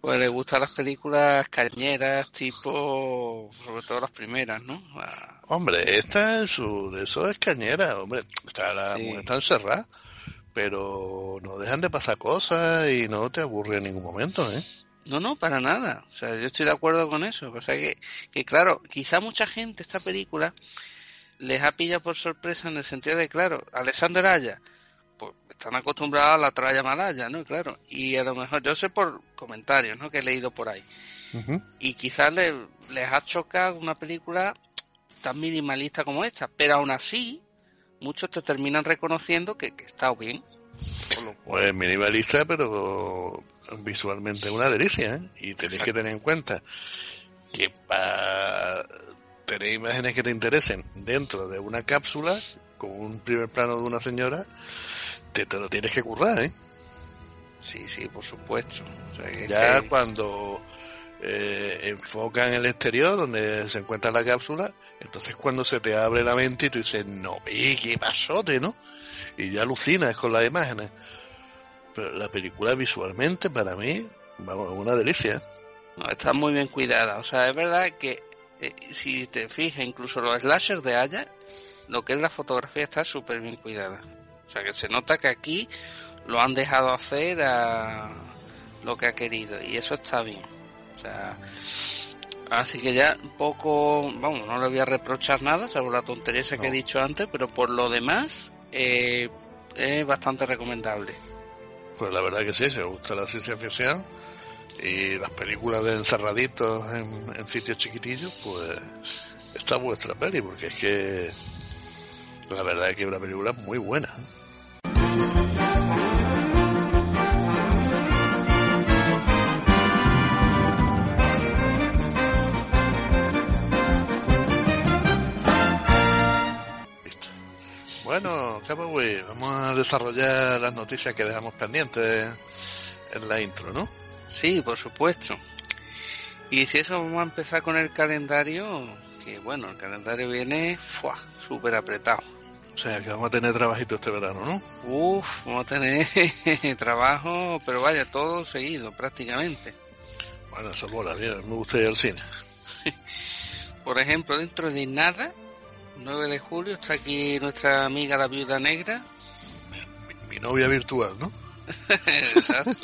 Pues le gustan las películas cañeras, tipo, sobre todo las primeras, ¿no? La... Hombre, esta es su, de eso es cañera, hombre, está la Sí. mujer está encerrada, pero no dejan de pasar cosas y no te aburre en ningún momento, ¿eh? No, no, para nada. O sea, yo estoy de acuerdo con eso. O sea que, que claro, quizá mucha gente esta película les ha pillado por sorpresa en el sentido de, claro, Alexander Aya, pues están acostumbrados a la tralla malaya, ¿no? Claro. Y a lo mejor, yo sé por comentarios, ¿no? Que he leído por ahí. Uh-huh. Y quizás le, les ha chocado una película tan minimalista como esta, pero aún así, muchos te terminan reconociendo que, que está bien. Pues minimalista, pero visualmente una delicia, ¿eh? Y tenéis Exacto. que tener en cuenta que para tener imágenes que te interesen dentro de una cápsula, con un primer plano de una señora, te, te lo tienes que currar, ¿eh? Sí, sí, por supuesto. O sea, que Ya es que... cuando eh, enfocan el exterior, donde se encuentra la cápsula, entonces cuando se te abre la mente y tú dices, no, ve, qué pasote, ¿no? Y ya alucinas con las imágenes. Pero la película visualmente, para mí, vamos, es una delicia. No, está muy bien cuidada. O sea, es verdad que eh, si te fijas, incluso los slashers de Aya, lo que es la fotografía está súper bien cuidada. O sea, que se nota que aquí lo han dejado hacer a lo que ha querido. Y eso está bien. O sea, así que ya un poco, vamos, no le voy a reprochar nada, salvo la tontería esa No. que he dicho antes, pero por lo demás, eh, es bastante recomendable. Pues la verdad que sí, si os gusta la ciencia ficción y las películas de encerraditos en, en sitios chiquitillos, pues esta es vuestra peli, porque es que la verdad es que es una película muy buena. Bueno, Capaway, vamos a desarrollar las noticias que dejamos pendientes en la intro, ¿no? Sí, por supuesto. Y si eso, vamos a empezar con el calendario, que bueno, el calendario viene ¡fua! Súper apretado. O sea, que vamos a tener trabajito este verano, ¿no? Uf, vamos a tener trabajo, pero vaya, todo seguido prácticamente. Bueno, eso mola, bien, me gusta ir al cine. Por ejemplo, dentro de nada, nueve de julio, está aquí nuestra amiga la Viuda Negra. Mi, mi novia virtual, ¿no? Exacto.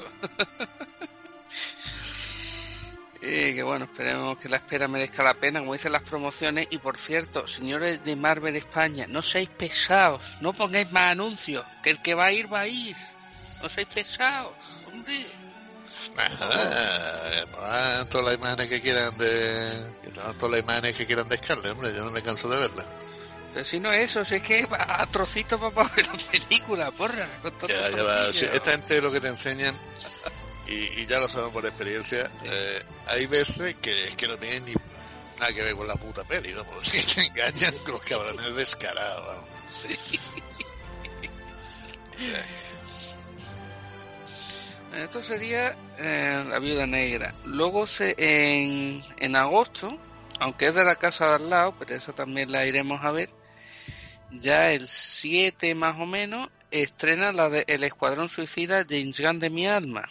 Y que bueno, esperemos que la espera merezca la pena, como dicen las promociones. Y por cierto, señores de Marvel España, no seáis pesados, no pongáis más anuncios, que el que va a ir, va a ir. No seáis pesados, hombre. Nada, eh, todas las imágenes que quieran de... todas las imágenes que quieran de Scarlett, hombre, yo no me canso de verla. Pero si no es eso, si es que a trocitos vamos a ver la película, porra. Con todo Ya, ya va, sí, esta gente lo que te enseñan, y, y ya lo sabemos por experiencia, eh, hay veces que es que no tienen ni nada que ver con la puta peli, ¿no? Porque te engañan con los cabrones descarados, vamos. Sí. Esto sería eh, la Viuda Negra. Luego se, en, en agosto, aunque es de la casa de al lado, pero eso también la iremos a ver, ya el siete más o menos, estrena la de El Escuadrón Suicida, James Gunn de mi alma.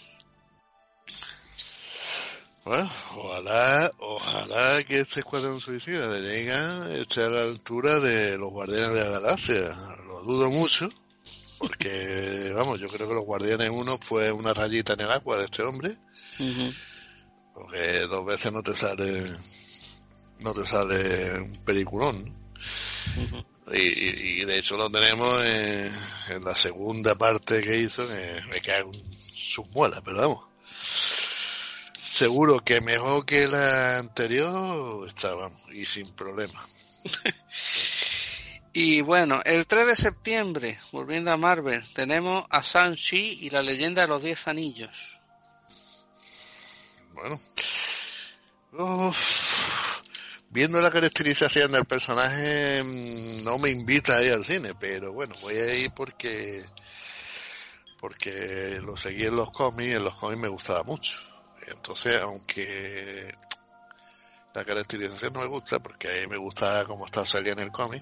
Bueno, ojalá, ojalá que este Escuadrón Suicida de Negan esté a la altura de los Guardianes de la Galaxia. Lo dudo mucho, porque, vamos, yo creo que los Guardianes uno fue una rayita en el agua de este hombre, Uh-huh. porque dos veces no te sale, no te sale un peliculón, ¿no? Uh-huh. Y, y, y de hecho lo tenemos en, en la segunda parte que hizo, que me cago en sus muelas, pero vamos. Seguro que mejor que la anterior está, vamos, y sin problema. Y bueno, el tres de septiembre, volviendo a Marvel, tenemos a Shang-Chi y la leyenda de los diez anillos. Bueno, uf, viendo la caracterización del personaje no me invita a ir al cine, pero bueno, voy a ir porque porque lo seguí en los cómics, en los cómics me gustaba mucho. Entonces, aunque la caracterización no me gusta, porque a mí me gusta cómo está salida en el cómic,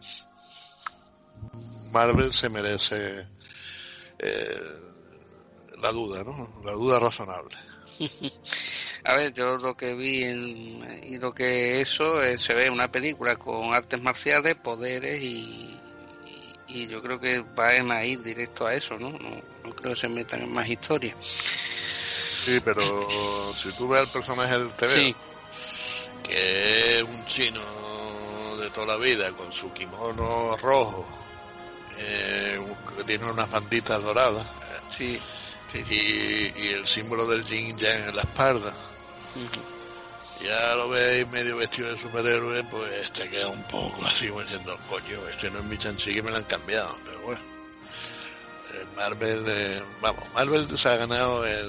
Marvel se merece eh, la duda, ¿no? La duda razonable. A ver, yo lo que vi en, y lo que eso eh, se ve una película con artes marciales, poderes y, y, y yo creo que van a ir directo a eso, ¿no? No, no creo que se metan en más historia. Sí, pero si tú ves al personaje del T V, sí, que es un chino de toda la vida con su kimono rojo, eh, que tiene unas banditas doradas, sí, sí, sí. Y, y el símbolo del yin yang en la espalda. Uh-huh. Ya lo veis medio vestido de superhéroe, pues te queda un poco así como diciendo, coño, este no es mi Shang-Chi, que me lo han cambiado, pero bueno. Eh, Marvel, eh, vamos, Marvel se ha ganado el,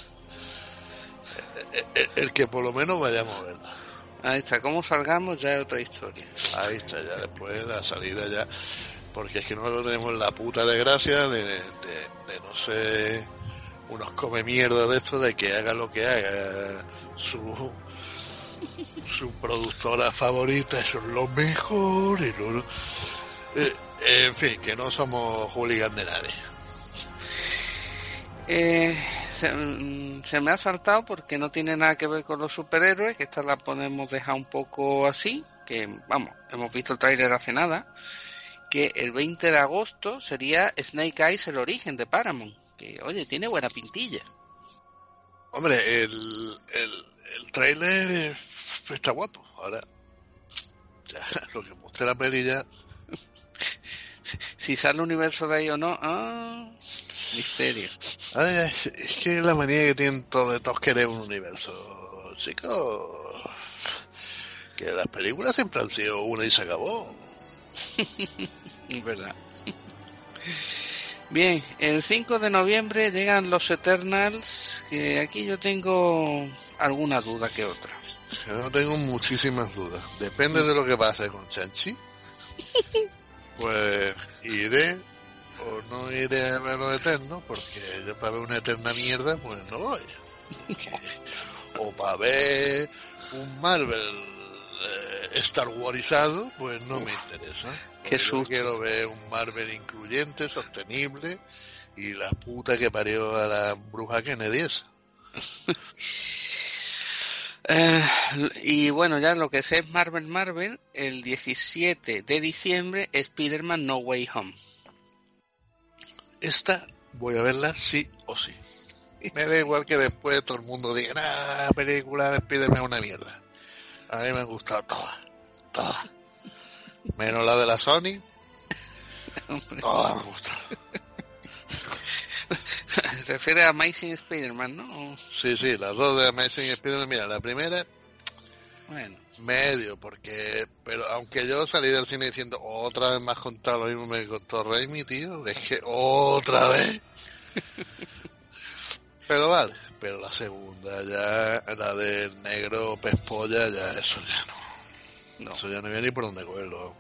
el, el, el que por lo menos vayamos a verla. Ahí está, cómo salgamos ya es otra historia. Ahí está, ya después la salida ya, porque es que nosotros tenemos la puta desgracia de, de, de no ser unos come mierda de esto, de que haga lo que haga su su productora favorita, eso es lo mejor, y lo, eh, en fin, que no somos hooligan de nadie. Eh, se, se me ha saltado porque no tiene nada que ver con los superhéroes, que esta la podemos dejar un poco así, que vamos, hemos visto el tráiler hace nada, que el veinte de agosto sería Snake Eyes, el origen de Paramount, que oye, tiene buena pintilla. Hombre, el, el, el tráiler está guapo, ahora ya lo que muestra la peli ya. si, si sale el universo de ahí o no, ah, misterio. Ay, es, es que la manía que tienen todos de todos querer un universo, chicos, que las películas siempre han sido una y se acabó. Es verdad. Bien, el cinco de noviembre llegan los Eternals, que aquí yo tengo alguna duda que otra. Yo tengo muchísimas dudas. Depende de lo que pase con Shang-Chi. Pues iré o no iré a ver los Eternos, porque yo para ver una eterna mierda, pues no voy. O para ver un Marvel eh, Star Warizado, pues no me interesa. Qué susto. Quiero ver un Marvel incluyente, sostenible, y la puta que parió a la bruja Kennedy esa. Eh, y bueno, ya lo que sé es Marvel Marvel, el diecisiete de diciembre, Spider-Man No Way Home. Esta voy a verla sí o sí. Me da igual que después todo el mundo diga, nah, la película de Spider-Man es una mierda. A mí me han gustado todas, todas. Menos la de la Sony. Todas me han gustado. Se refiere a Amazing Spider-Man, ¿no? Sí, sí, las dos de Amazing Spider-Man. Mira, la primera, bueno, medio, porque, pero aunque yo salí del cine diciendo, otra vez me has contado lo mismo que me contó Raimi, tío, es que otra vez. Pero vale, pero la segunda ya, la del negro pez polla, ya eso ya no. no. Eso ya no viene ni por dónde cogerlo.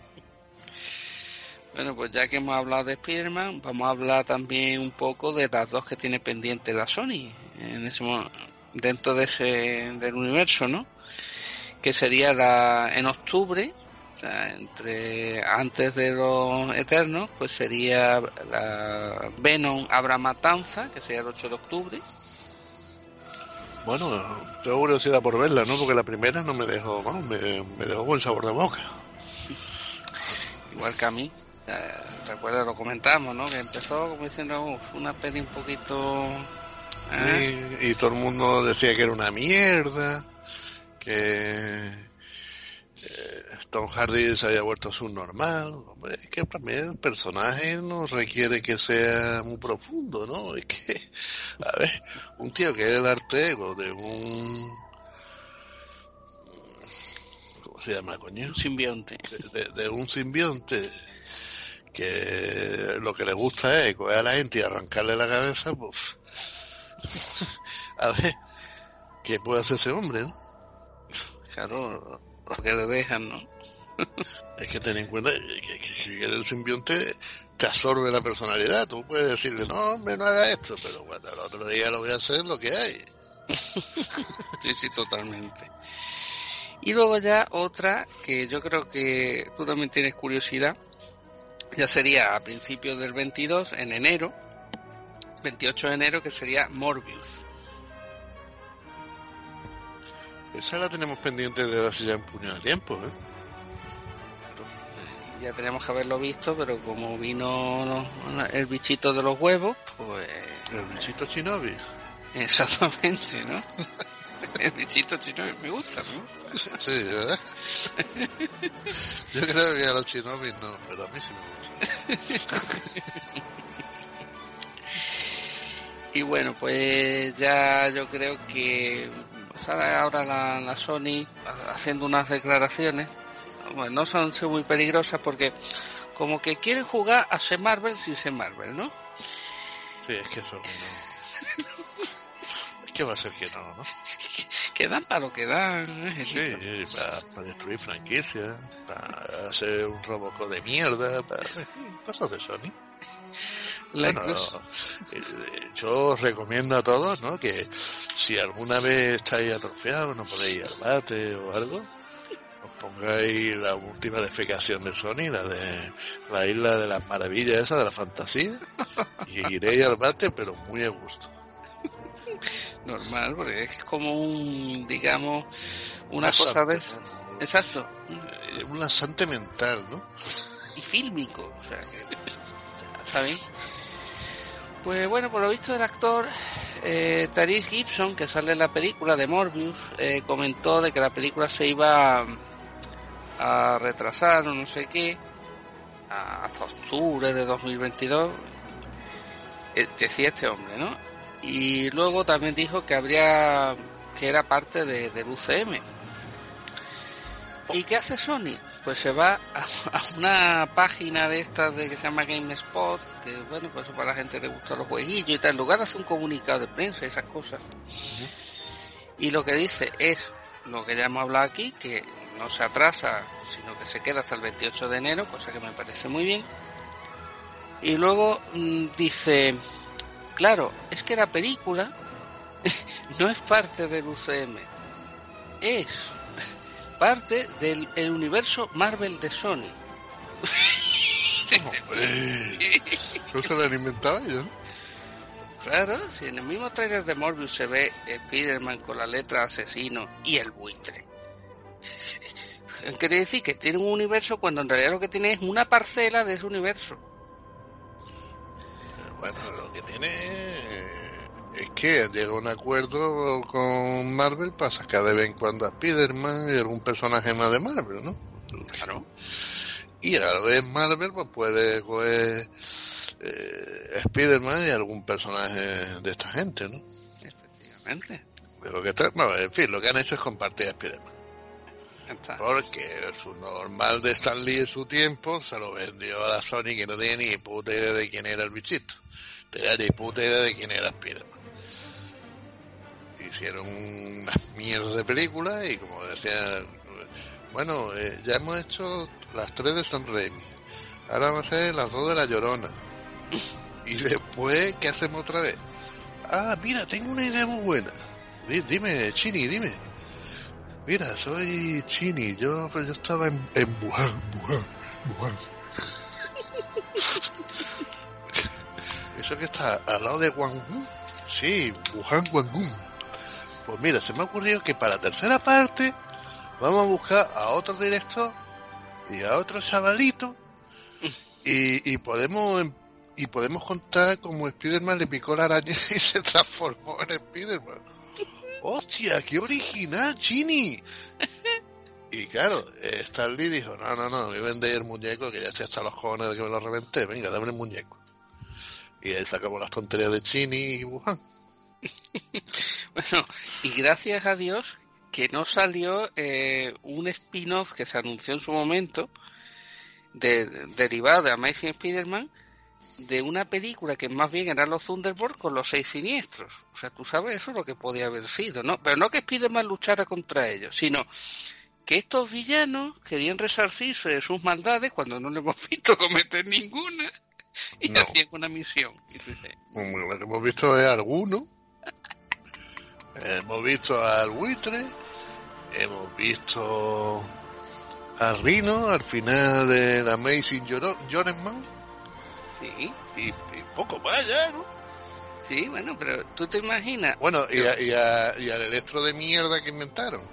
Bueno, pues ya que hemos hablado de Spider-Man, vamos a hablar también un poco de las dos que tiene pendiente la Sony en ese dentro de ese del universo, ¿no? Que sería la en octubre, o sea, entre antes de los Eternos, pues sería la Venom Habrá Matanza, que sería el ocho de octubre. Bueno, tengo curiosidad por verla, ¿no? Porque la primera no me dejó, vamos, me, me dejó buen sabor de boca. Igual que a mí. ¿Te acuerdas? Lo comentamos, ¿no? Que empezó como diciendo, uff, una peli un poquito... ¿eh? Y, y todo el mundo decía que era una mierda, que eh, Tom Hardy se había vuelto subnormal. Hombre, es que también el personaje no requiere que sea muy profundo, ¿no? Es que, a ver, un tío que es el arte ego de un... ¿Cómo se llama, coño? Un simbionte. De, de, de un simbionte... que lo que le gusta es coger a la gente y arrancarle la cabeza, pues a ver qué puede hacer ese hombre, ¿no? Claro, lo que le dejan, ¿no? Es que ten en cuenta que, que, que el simbionte te absorbe la personalidad. Tú puedes decirle, no hombre, no haga esto, pero bueno, el otro día lo voy a hacer lo que hay. Sí, sí, totalmente. Y luego ya otra que yo creo que tú también tienes curiosidad. Ya sería a principios del veintidós, en enero, veintiocho de enero, que sería Morbius. Esa la tenemos pendiente de hace ya un puñado de tiempo, ¿eh? Ya teníamos que haberlo visto, pero como vino el bichito de los huevos, pues... El bichito Shinobi. Exactamente, ¿no? El bichito Shinobi me gusta, ¿no? Sí, ¿verdad? Yo creo que a los Shinobi no, pero a mí sí me gusta. Y bueno, pues ya yo creo que sale ahora la, la Sony haciendo unas declaraciones. Bueno, no son muy peligrosas porque como que quieren jugar a ser Marvel sin ser Marvel, ¿no? Sí, es que eso no... Es que va a ser que no, ¿no? Que dan para lo que dan, ¿eh? Sí, para, para destruir franquicias, para hacer un Robocop de mierda, para cosas de Sony. Bueno, no, yo os recomiendo a todos, ¿no? Que si alguna vez estáis atrofiados, no podéis ir al bate o algo, os pongáis la última defecación de Sony, la de la isla de las maravillas, esa de la fantasía, y iréis al bate, pero muy a gusto. Normal, porque es como un, digamos, una Lasante, cosa de... ¿no? Exacto. Un lasante mental, ¿no? Y fílmico, o sea, que... ¿sabéis? Pues bueno, por lo visto el actor eh, Tyrese Gibson, que sale en la película de Morbius, eh, comentó de que la película se iba a, a retrasar o no sé qué, a, hasta octubre de dos mil veintidós, eh, decía este hombre, ¿no? Y luego también dijo que habría, que era parte de, del U C M. ¿Y qué hace Sony? Pues se va a, a una página de estas de que se llama GameSpot, que bueno, pues eso para la gente que gusta los jueguillos y tal, en lugar de hacer un comunicado de prensa y esas cosas. Uh-huh. Y lo que dice es lo que ya hemos hablado aquí, que no se atrasa, sino que se queda hasta el veintiocho de enero, cosa que me parece muy bien. Y luego mmm, dice, claro, es que la película no es parte del U C M, es parte del el universo Marvel de Sony. ¿No se lo han inventado ellos? Claro, si en el mismo trailer de Morbius se ve Spider-Man con la letra asesino y el buitre. Quiere decir que tiene un universo cuando en realidad lo que tiene es una parcela de ese universo. Bueno, lo que tiene es que han llegado a un acuerdo con Marvel para sacar de vez en cuando a Spider-Man y algún personaje más de Marvel, ¿no? Claro. Y a la vez Marvel pues puede coger eh, Spider-Man y algún personaje de esta gente, ¿no? Efectivamente. Pero lo que está, no, en fin, lo que han hecho es compartir a Spider-Man. Porque su normal de Stan Lee en su tiempo se lo vendió a la Sony, que no tenía ni puta idea de quién era el bichito. Tenía ni puta idea de quién era Spider-Man. Hicieron unas mierdas de películas y como decía, bueno, eh, ya hemos hecho las tres de Sam Raimi, ahora vamos a hacer las dos de La Llorona. Y después, ¿qué hacemos otra vez? Ah, mira, tengo una idea muy buena. Dime, Chini, dime. Mira, soy Chini, yo, yo estaba en, en Wuhan, Wuhan, Wuhan. ¿Eso que está al lado de Guangdong? Sí, Wuhan, Guangdong. Pues mira, se me ha ocurrido que para la tercera parte vamos a buscar a otro director y a otro chavalito y, y podemos y podemos contar cómo Spider-Man le picó la araña y se transformó en Spider-Man. ¡Hostia, qué original, Chini! Y claro, Stan Lee dijo, no, no, no, me vendéis el muñeco, que ya estoy hasta los cojones de que me lo reventé, venga, dame el muñeco. Y ahí sacamos las tonterías de Chini y Wuhan. Bueno, y gracias a Dios que no salió eh, un spin-off que se anunció en su momento, de, de, derivado de Amazing Spider-Man, de una película que más bien eran los Thunderbolts con los seis siniestros. O sea, tú sabes eso lo que podía haber sido, ¿no? Pero no que Spider-Man luchara contra ellos, sino que estos villanos querían resarcirse de sus maldades cuando no le hemos visto cometer ninguna y no. Hacían una misión. Y tú dices, bueno, lo que hemos visto es alguno. Hemos visto al buitre, hemos visto a Rhino al final del Amazing Spider-Man. Sí. Y, y poco más ya, ¿no? Sí, bueno, pero tú te imaginas. Bueno, y, a, y, a, y al electro de mierda que inventaron.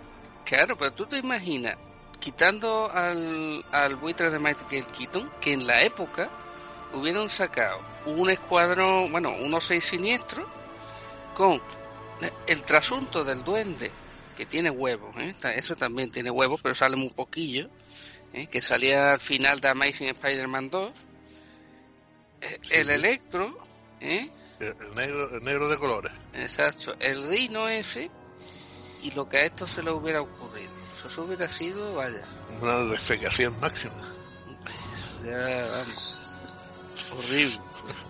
Claro, pero tú te imaginas, quitando al, al buitre de Michael Keaton, que en la época hubieran sacado un escuadrón, bueno, unos seis siniestros, con el trasunto del duende, que tiene huevos, ¿eh? Eso también tiene huevos, pero sale muy poquillo, ¿eh? Que salía al final de Amazing Spider-Man dos, eh, sí, el Electro, ¿eh? el, el, negro, el negro de colores. Exacto, el Rino ese, y lo que a esto se le hubiera ocurrido. Eso hubiera sido, vaya, una defecación máxima. Ya, vamos. Horrible.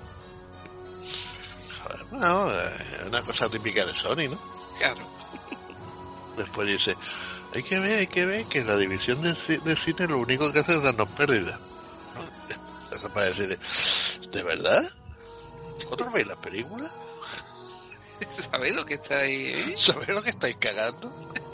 Joder, bueno, una cosa típica de Sony, ¿no? Claro. Después dice, hay que ver, hay que ver que la división de, de cine lo único que hace es darnos pérdidas, ¿no? Eso para decir, ¿de verdad? ¿Vosotros veis las películas? ¿Sabéis lo que estáis, eh? ¿Sabéis lo que estáis cagando?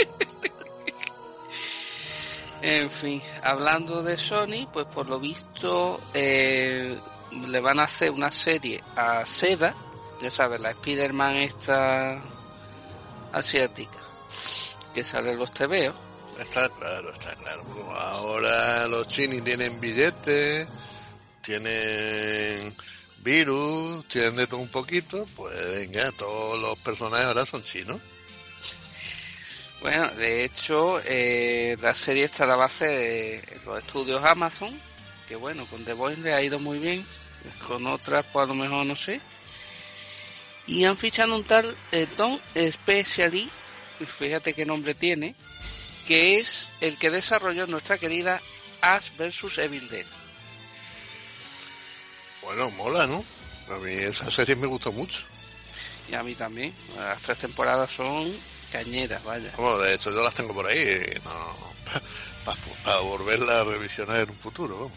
En fin, hablando de Sony, pues por lo visto eh, le van a hacer una serie a Seda, ya sabes, la Spider-Man esta asiática, que sale en los tebeos. Está claro, está claro. Como ahora los chinos tienen billetes, tienen virus, tienen de todo un poquito, pues venga, todos los personajes ahora son chinos. Bueno, de hecho, eh, la serie está a la base de los estudios Amazon, que bueno, con The Voice le ha ido muy bien, con otras pues a lo mejor no sé. Y han fichado un tal eh, Tom Specially, fíjate qué nombre tiene, que es el que desarrolló nuestra querida Ash versus Evil Dead. Bueno, mola, ¿no? A mí esa serie me gustó mucho. Y a mí también, las tres temporadas son cañeras, vaya. Bueno, de hecho yo las tengo por ahí, no, para pa, pa volverlas a revisionar en un futuro, vamos.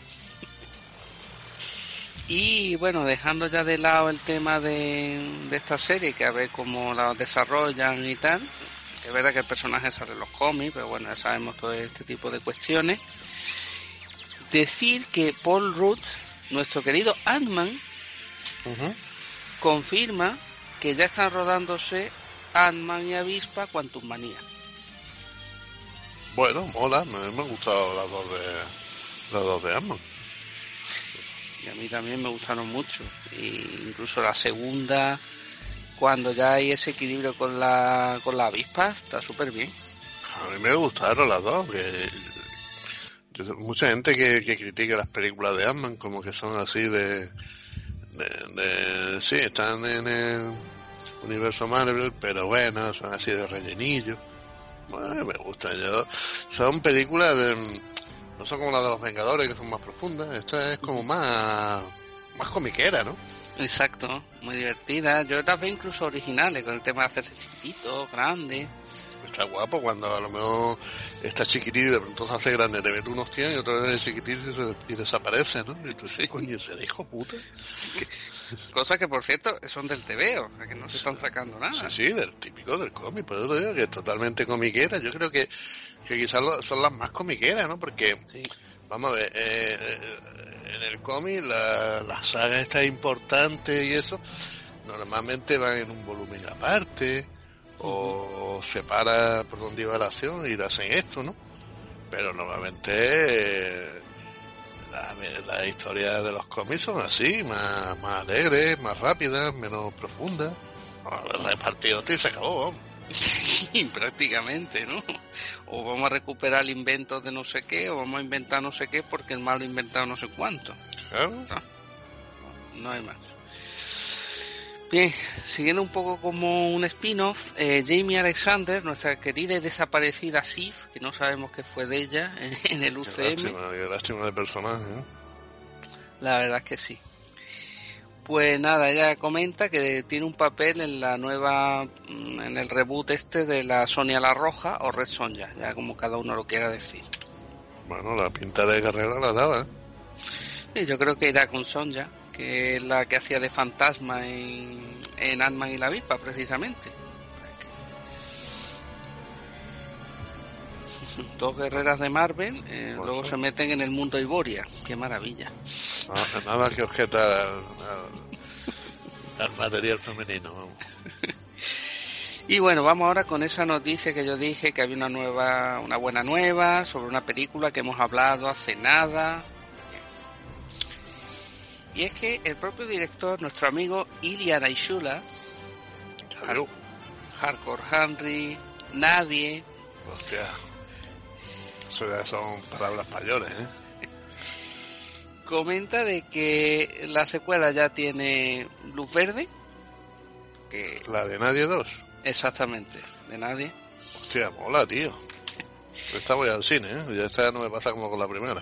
Y bueno, dejando ya de lado el tema de, de esta serie, que a ver cómo la desarrollan y tal, que es verdad que el personaje sale en los cómics, pero bueno, ya sabemos todo este tipo de cuestiones. Decir que Paul Rudd, nuestro querido Ant-Man, uh-huh, confirma que ya están rodándose Ant-Man y Avispa Quantumania. Bueno, mola, me, me han gustado las dos de las dos de Ant-Man. Y a mí también me gustaron mucho. Y incluso la segunda, cuando ya hay ese equilibrio con la con la avispa, está súper bien. A mí me gustaron las dos, que mucha gente que, que critica las películas de Ant-Man como que son así de, de, de sí, están en el universo Marvel, pero bueno, son así de rellenillo. Bueno, me gustan. Yo, son películas de, no son como las de los Vengadores, que son más profundas. Esta es como más más comiquera, ¿no? Exacto, muy divertida. Yo las veo incluso originales, con el tema de hacerse chiquititos, grandes. Está guapo cuando a lo mejor está chiquitito y de pronto se hace grande, te metes unos tíos y otra vez chiquitito y, se, y desaparece, ¿no? Y tú sí, coño, será hijo puta. Cosas que, por cierto, son del tebeo, que no se están sacando nada. Sí, sí, del típico del cómic, por eso te digo que es totalmente comiquera. Yo creo que, que quizás lo, son las más comiqueras, ¿no? Porque, sí, vamos a ver, eh, eh, en el cómic la, la saga esta importante y eso, normalmente van en un volumen aparte, o se para por donde iba la acción y le hacen esto, ¿no? Pero normalmente eh, la, la historia de los cómics son así, más, más alegres, más rápidas, menos profundas. Repartido y se acabó, vamos. Sí, prácticamente, ¿no? O vamos a recuperar el invento de no sé qué, o vamos a inventar no sé qué porque el malo ha inventado no sé cuánto. ¿Claro? No, no hay más. Bien, siguiendo un poco como un spin-off, eh, Jamie Alexander, nuestra querida y desaparecida Sif, que no sabemos qué fue de ella en, en el U C M. Qué lástima, qué lástima de personaje, ¿eh? La verdad es que sí. Pues nada, ella comenta que tiene un papel en la nueva, en el reboot este de la Sonia la Roja o Red Sonja, ya como cada uno lo quiera decir. Bueno, la pinta de carrera la daba, ¿eh? Sí, yo creo que irá con Sonja, que es la que hacía de fantasma en, en Ant-Man y la avispa, precisamente. Dos guerreras de Marvel, eh, bueno, luego se meten en el mundo Iboria. Qué maravilla. No, nada más que objetar al, al, al material femenino. Vamos. Y bueno, vamos ahora con esa noticia que yo dije, que había una nueva, una buena nueva sobre una película que hemos hablado hace nada. Y es que el propio director, nuestro amigo Ilya Naishulla, Har- Hardcore Henry, Nadie. Hostia, eso ya son palabras mayores, ¿eh? Comenta de que la secuela ya tiene luz verde. Que... La de Nadie dos. Exactamente, de Nadie. Hostia, mola, tío. Esta voy al cine, ¿eh? Ya esta no me pasa como con la primera.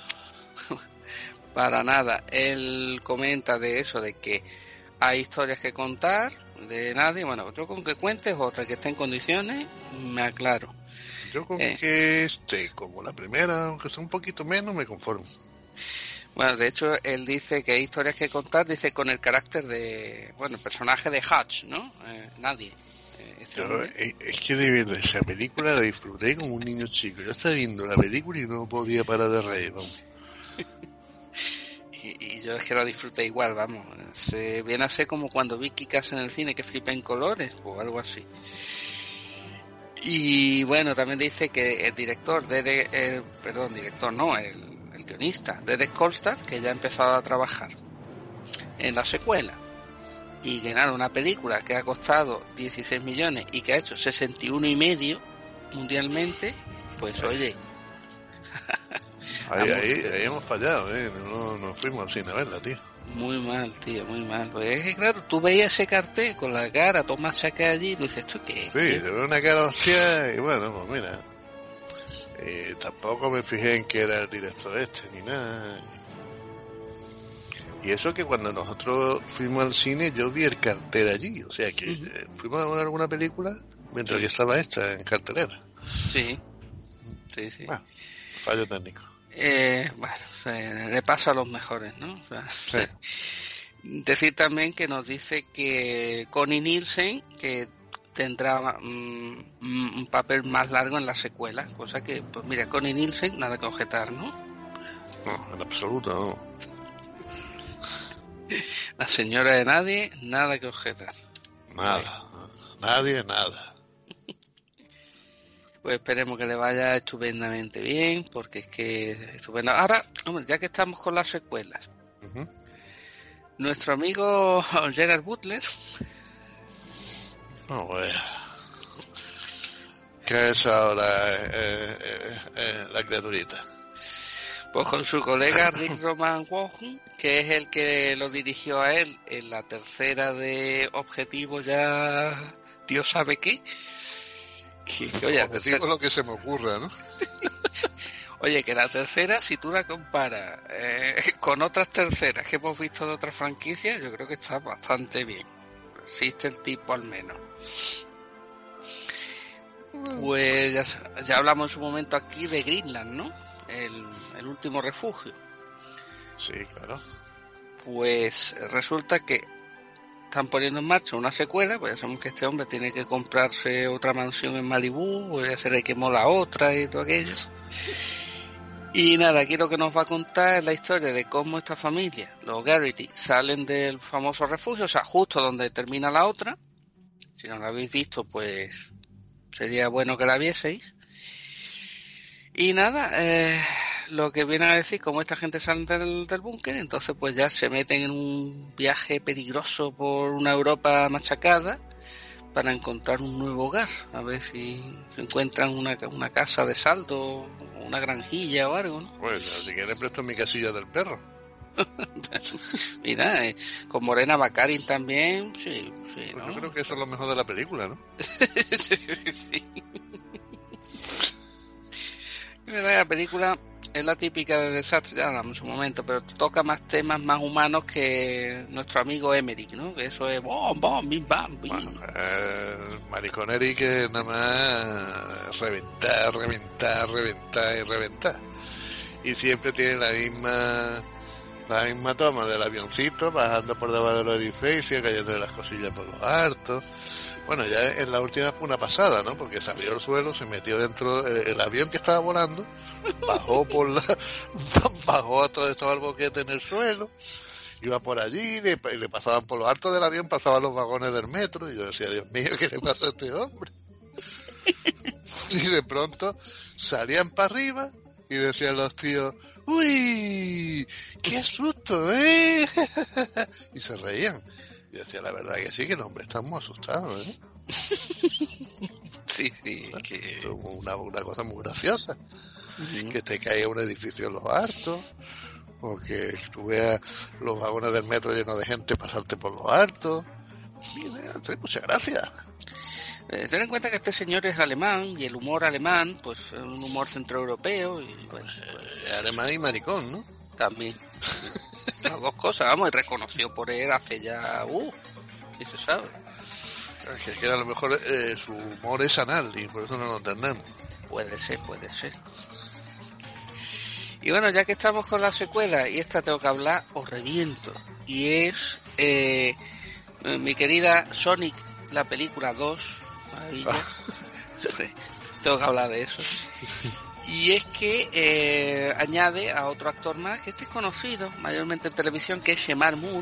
Para nada. Él comenta de eso, de que hay historias que contar, de Nadie. Bueno, yo con que cuentes otra que esté en condiciones, me aclaro. Yo con eh. que esté como la primera, aunque sea un poquito menos, me conformo. Bueno, de hecho, él dice que hay historias que contar, dice con el carácter de, bueno, el personaje de Hutch, ¿no? Eh, Nadie. Eh, Yo, es, es que de verdad, esa película la disfruté como un niño chico. Yo estaba viendo la película y no podía parar de reír, vamos. y, y yo es que la disfruté igual, vamos. Se viene a ser como cuando vi Kick-Ass en el cine, que flipé en colores, o algo así. Y bueno, también dice que el director, Derek, el, perdón, director no, el, el guionista, Derek Kolstad, que ya ha empezado a trabajar en la secuela. Y que nada, una película que ha costado dieciséis millones y que ha hecho sesenta y uno y medio mundialmente, pues oye. ahí, ahí, ahí hemos fallado, ¿eh? No, no fuimos al cine a verla, tío. Muy mal, tío, muy mal. Pues es que claro, tú veías ese cartel con la cara, Tomás Saca allí, y tú dices, ¿esto qué? Sí, te veo una cara hostia y bueno, pues mira. Eh, tampoco me fijé en que era el director este, ni nada. Y eso que cuando nosotros fuimos al cine, yo vi el cartel allí. O sea que uh-huh. eh, fuimos a ver alguna película mientras sí. que estaba hecha en cartelera. Sí, sí, sí. Bueno, fallo técnico. Eh, bueno, o sea, le pasa a los mejores, ¿no? O sea, sí. Decir también que nos dice que Connie Nielsen que tendrá um, un papel más largo en la secuela, cosa que, pues mira, Connie Nielsen nada que objetar, ¿no? No, en absoluto no. La señora de Nadie, nada que objetar. Nada, nadie, nada. Pues esperemos que le vaya estupendamente bien, porque es que estupendo. Ahora, hombre, ya que estamos con las secuelas, uh-huh. nuestro amigo Gerard Butler. No, bueno. ¿Qué es ahora eh, eh, eh, la criaturita? Pues con su colega Rick Roman Wogan, que es el que lo dirigió a él en la tercera de Objetivo, ya Dios sabe qué. Que, que, oye, Objetivo es lo que se me ocurra, ¿no? Oye, que la tercera, si tú la comparas eh, con otras terceras que hemos visto de otras franquicias, yo creo que está bastante bien. Existe el tipo al menos. Pues ya, ya hablamos en su momento aquí de Greenland, ¿no? El, el último refugio. Sí, claro. Pues resulta que están poniendo en marcha una secuela, pues ya sabemos que este hombre tiene que comprarse otra mansión en Malibú, pues ya se le quemó la otra y todo aquello. Y nada, aquí lo que nos va a contar es la historia de cómo esta familia, los Garrity, salen del famoso refugio, o sea, justo donde termina la otra. Si no la habéis visto, pues sería bueno que la vieseis. Y nada, eh, lo que viene a decir, como esta gente sale del, del búnker, entonces pues ya se meten en un viaje peligroso por una Europa machacada para encontrar un nuevo hogar, a ver si se encuentran una, una casa de saldo, una granjilla o algo, ¿no? Pues si quieres presto mi casilla del perro. Mira, eh, con Morena Baccarin también, sí, sí, ¿no? Pues yo creo que eso es lo mejor de la película, ¿no? sí, sí. La película es la típica de desastre, ya hablamos en su momento, pero toca más temas más humanos que nuestro amigo Emmerich, ¿no? Que eso es bom, bom, bim, bam, bim. Bueno, eh, Maricón Eric es nada más reventar, reventar, reventar y reventar. Y siempre tiene la misma la misma toma del avioncito, bajando por debajo de los edificios, cayendo de las cosillas por los altos. Bueno, ya en la última fue una pasada, ¿no? Porque se abrió el suelo, se metió dentro el, el avión que estaba volando, bajó por la bajó a todo esto al boquete en el suelo iba por allí y le, y le pasaban por los altos del avión, pasaban los vagones del metro y yo decía, Dios mío, ¿qué le pasa a este hombre? Y de pronto salían para arriba y decían los tíos, ¡uy! ¡Qué susto, eh! Y se reían. Y decía, la verdad que sí, que el hombre está muy asustado, ¿eh? Sí, sí, ¿no? que... Es una, una cosa muy graciosa. Uh-huh. Que te caiga un edificio en los altos, o que tú veas los vagones del metro llenos de gente pasarte por los altos. Tiene mucha gracia. Eh, ten en cuenta que este señor es alemán y el humor alemán, pues es un humor centroeuropeo y bueno, pues, alemán y maricón, ¿no? También. Las dos cosas, vamos, y reconocido por él hace ya, uh, y se sabe. Es que a lo mejor eh, su humor es anal y por eso no lo entendemos. Puede ser, puede ser. Y bueno, ya que estamos con la secuela, y esta tengo que hablar, os reviento. Y es eh, mi querida Sonic, la película dos. Maravilla. Ah. Tengo que hablar de eso. Y es que eh, añade a otro actor más, que este es conocido, mayormente en televisión, que es Shemar Moore.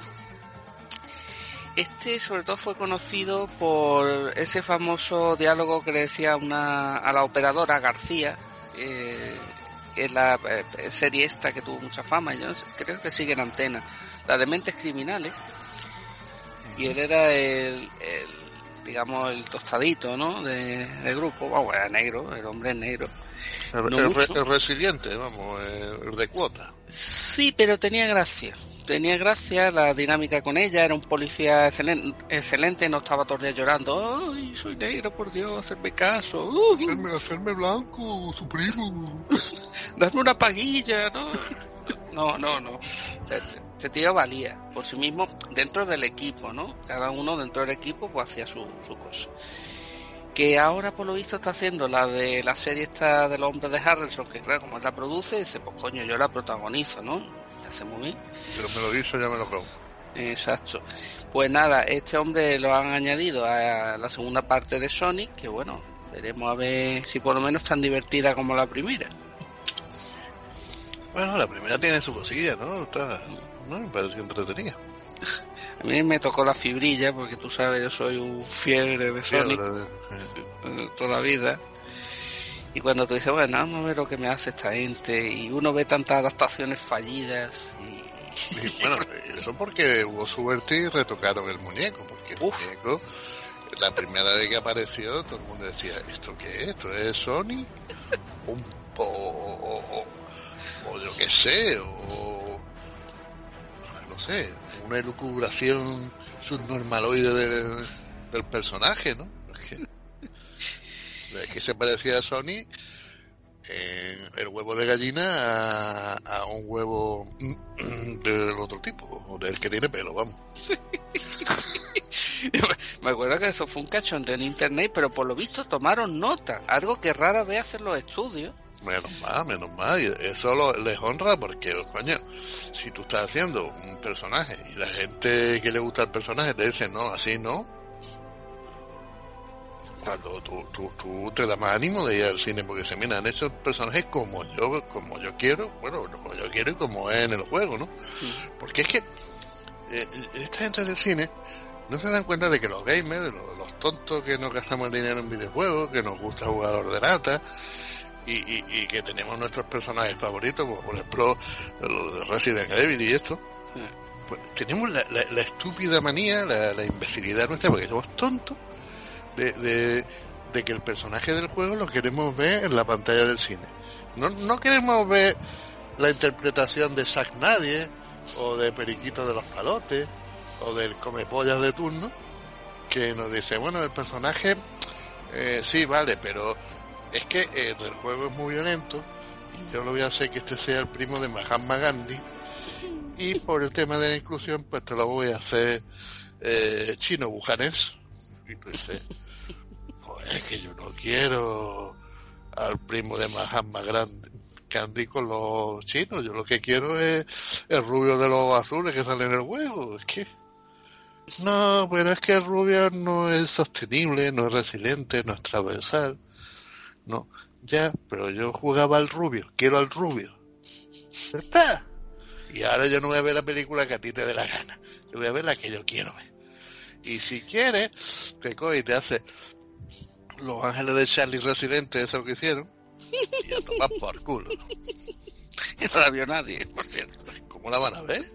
Este sobre todo fue conocido por ese famoso diálogo que le decía una, a la operadora García, eh, que es la eh, serie esta que tuvo mucha fama, yo creo que sigue en antena, la de Mentes Criminales, y él era el, el digamos el tostadito, ¿no? De, del grupo, bueno, era negro, el hombre es negro. El, no el, re, el resiliente, vamos, el, el de cuota. Sí, pero tenía gracia. Tenía gracia la dinámica con ella, era un policía excelente, excelente no estaba todo el día llorando, ay, soy negro, por Dios, hacerme caso, uh, hacerme, hacerme blanco, su primo, darme una paguilla, ¿no? No, no, no. Este, este tío valía por sí mismo dentro del equipo, ¿no? Cada uno dentro del equipo pues hacía su, su cosa. Que ahora por lo visto está haciendo la de la serie esta de los hombres de Harrelson, que claro, como él la produce, dice, pues coño, yo la protagonizo, ¿no? Hace muy bien. Pero me lo hizo, ya me lo como. Exacto. Pues nada, este hombre lo han añadido a la segunda parte de Sonic, que bueno, veremos a ver si por lo menos tan divertida como la primera. Bueno, la primera tiene su cosilla, ¿no? Está, no me pareció entretenida. A mí me tocó la fibrilla, porque tú sabes, yo soy un fiebre de Sonic de, sí. de toda la vida. Y cuando tú dices, bueno, vamos a ver lo que me hace esta gente, y uno ve tantas adaptaciones fallidas. Y, y bueno, eso porque hubo suerte y retocaron el muñeco, porque el Uf. muñeco, la primera vez que apareció, todo el mundo decía, ¿esto qué es? ¿Esto es Sony? Un, o, o, o, o yo qué sé, o no sé, una elucubración subnormaloide de, del personaje, ¿no? Es que se parecía a Sony eh, el huevo de gallina a, a un huevo del otro tipo, o del que tiene pelo, vamos. Sí. Me acuerdo que eso fue un cachondeo en internet, pero por lo visto tomaron nota, algo que rara vez hacen los estudios. Menos mal, menos mal, y eso lo, les honra porque, coño, si tú estás haciendo un personaje y la gente que le gusta el personaje te dice, no, así no, cuando tú, tú, tú te da más ánimo de ir al cine porque se mira, han hecho personajes como yo como yo quiero, bueno, como yo quiero y como es en el juego, ¿no? Sí. Porque es que eh, esta gente del cine no se dan cuenta de que los gamers, los, los tontos que nos gastamos dinero en videojuegos, que nos gusta jugar a ordenata y, y, y que tenemos nuestros personajes favoritos, como por ejemplo los de Resident Evil y esto, sí. Pues tenemos la, la, la estúpida manía, la, la imbecilidad nuestra, porque somos tontos De, de, de que el personaje del juego lo queremos ver en la pantalla del cine. No, no queremos ver la interpretación de Zack Nadie, o de Periquito de los Palotes, o del Comepollas de turno, que nos dice, bueno, el personaje eh, sí, vale, pero es que eh, el juego es muy violento, y yo lo voy a hacer que este sea el primo de Mahatma Gandhi, y por el tema de la inclusión, pues te lo voy a hacer eh, chino bujanés. Y tú dices, es que yo no quiero al primo de Mahatma Gandhi con los chinos, yo lo que quiero es el rubio de los azules que sale en el juego. Es que no, pero es que el rubio no es sostenible, no es resiliente, no es transversal, no, ya, pero yo jugaba al rubio, quiero al rubio, ¿verdad? Y ahora yo no voy a ver la película que a ti te dé la gana. Yo voy a ver la que yo quiero ver. Y si quieres, te coge y te hace Los Ángeles de Charlie Residente, eso que hicieron, y ya no vas por culo. Y no la vio nadie, por cierto. ¿Cómo la van a ver?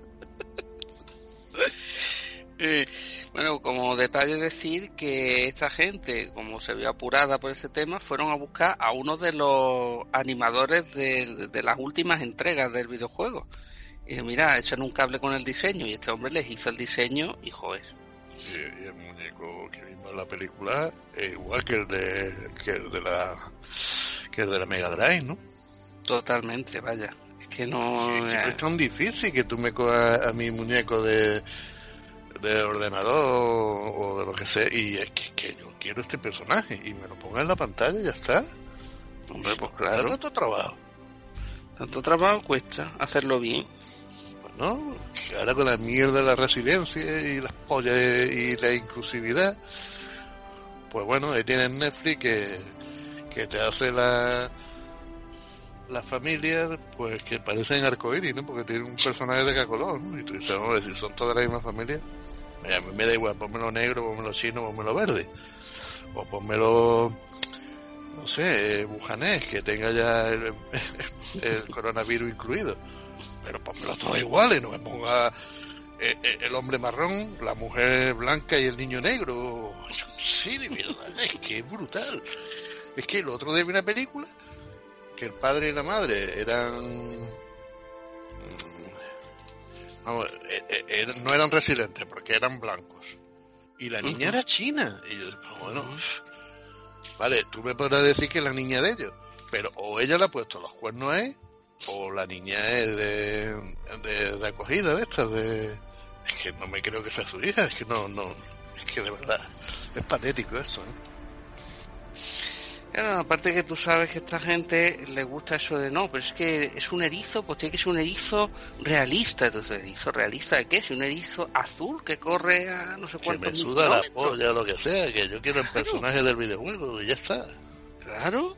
eh, bueno, como detalle decir que esta gente, como se vio apurada por ese tema, fueron a buscar a uno de los animadores de, de las últimas entregas del videojuego. Y mira, echan un cable con el diseño, y este hombre les hizo el diseño y joder. Y, y el muñeco que vimos en la película es igual que el de que el de la que el de la Mega Drive, ¿no? Totalmente, vaya. Es que no es, que no es tan difícil que tú me cojas a mi muñeco de de ordenador o de lo que sea, y es que, que yo quiero este personaje y me lo ponga en la pantalla y ya está. Hombre, pues claro. Tanto trabajo. Tanto trabajo cuesta hacerlo bien. ¿No? Que ahora con la mierda de la residencia y las pollas y la inclusividad, pues bueno, ahí tienes Netflix que, que te hace la las familias pues que parecen arcoíris, ¿no? Porque tienen un personaje de cada color, ¿no? Y tú dices, hombre, si son todas la misma familia, a mí me da igual, pónmelo negro, pónmelo chino, pónmelo verde, o pónmelo, no sé, bujanés, que tenga ya el, el coronavirus incluido. Pero pónmelo todos iguales, no me ponga eh, eh, el hombre marrón, la mujer blanca y el niño negro. Sí, de verdad, es que es brutal. Es que el otro de una película, que el padre y la madre eran... Vamos, eh, eh, no eran residentes, porque eran blancos. Y la niña uh-huh. era china. Y yo, bueno, vale, tú me podrás decir que es la niña de ellos, pero o ella le ha puesto los cuernos a él, o la niña es de, de, de acogida de estas, de... Es que no me creo que sea su hija, es que no, no, es que de verdad, es patético eso, ¿eh? Claro, aparte que tú sabes que a esta gente le gusta eso de no, pero es que es un erizo, pues tiene que ser un erizo realista. Entonces, ¿erizo realista de qué? Si un erizo azul que corre a no sé cuántos que me suda la polla o lo que sea, que yo quiero el personaje del videojuego y ya está. Claro.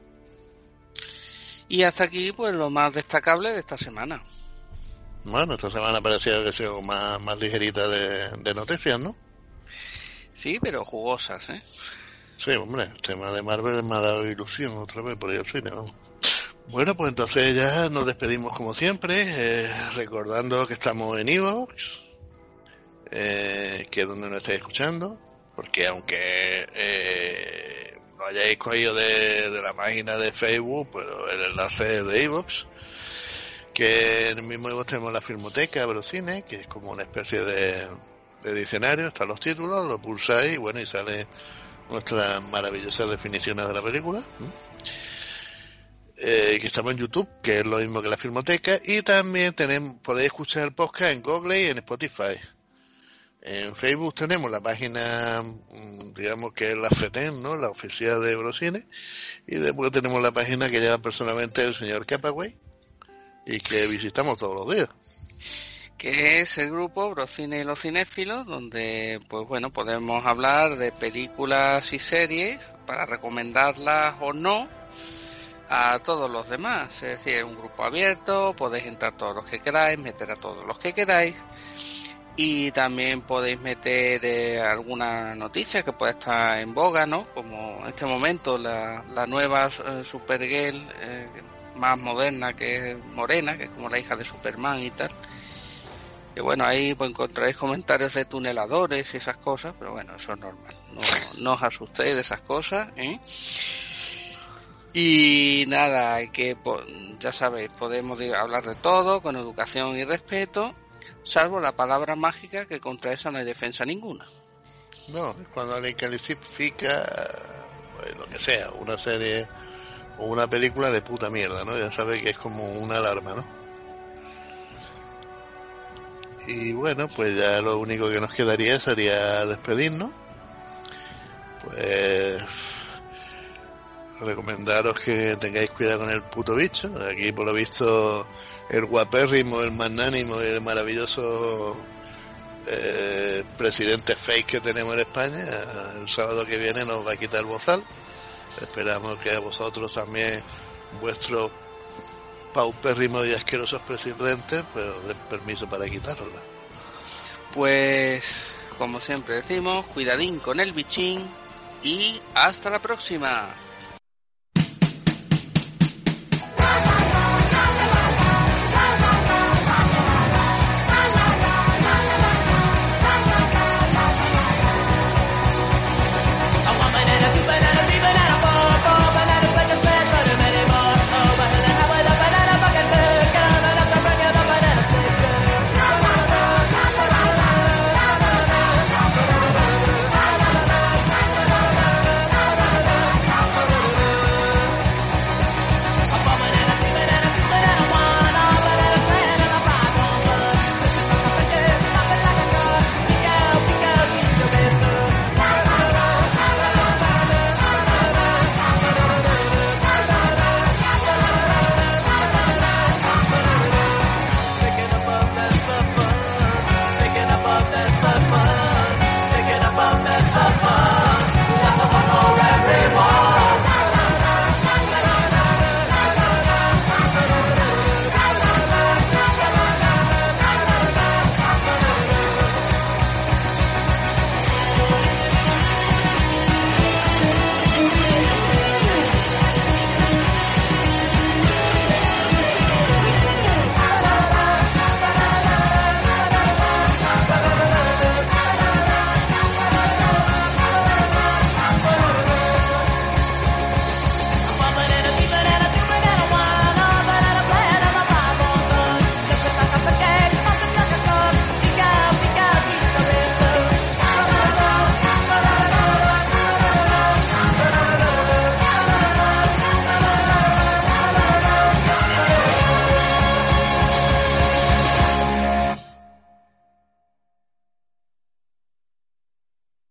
Y hasta aquí, pues, lo más destacable de esta semana. Bueno, esta semana parecía que ha sido más, más ligerita de, de noticias, ¿no? Sí, pero jugosas, ¿eh? Sí, hombre, el tema de Marvel me ha dado ilusión otra vez por ir al cine, ¿no? Bueno, pues entonces ya nos despedimos como siempre, eh, recordando que estamos en iVoox, eh, que es donde nos estáis escuchando, porque aunque... Eh, lo hayáis cogido de, de la página de Facebook, pero el enlace es de iVoox, que en el mismo iVoox tenemos la Filmoteca Brocine, que es como una especie de, de diccionario, están los títulos, lo pulsáis y bueno, y sale nuestras maravillosas definiciones de la película. Eh, que estamos en YouTube, que es lo mismo que la Filmoteca, y también tenemos, podéis escuchar el podcast en Google y en Spotify. En Facebook tenemos la página, digamos que es la FETEN, ¿no? La oficial de Brocine, y después tenemos la página que lleva personalmente el señor Capaway y que visitamos todos los días. Que es el grupo Brocine y los cinéfilos, donde pues bueno, podemos hablar de películas y series para recomendarlas o no a todos los demás. Es decir, es un grupo abierto, podéis entrar todos los que queráis, meter a todos los que queráis. Y también podéis meter eh, alguna noticia que pueda estar en boga, ¿no? Como en este momento la, la nueva eh, Supergirl eh, más moderna, que es morena, que es como la hija de Superman y tal. Y bueno, ahí pues encontraréis comentarios de tuneladores y esas cosas, pero bueno, eso es normal. No, no os asustéis de esas cosas, ¿eh? Y nada, hay que, ya sabéis, podemos hablar de todo con educación y respeto, salvo la palabra mágica, que contra esa no hay defensa ninguna. No, es cuando alguien califica, pues, lo que sea, una serie o una película de puta mierda, ¿no? Ya sabéis que es como una alarma, ¿no? Y bueno, pues ya lo único que nos quedaría sería despedirnos. Pues recomendaros que tengáis cuidado con el puto bicho. Aquí por lo visto el guapérrimo, el magnánimo y el maravilloso eh, presidente fake que tenemos en España, el sábado que viene nos va a quitar el bozal. Esperamos que a vosotros también vuestro paupérrimos y asquerosos presidentes, pero den permiso para quitarla. Pues, como siempre decimos, cuidadín con el bichín y hasta la próxima.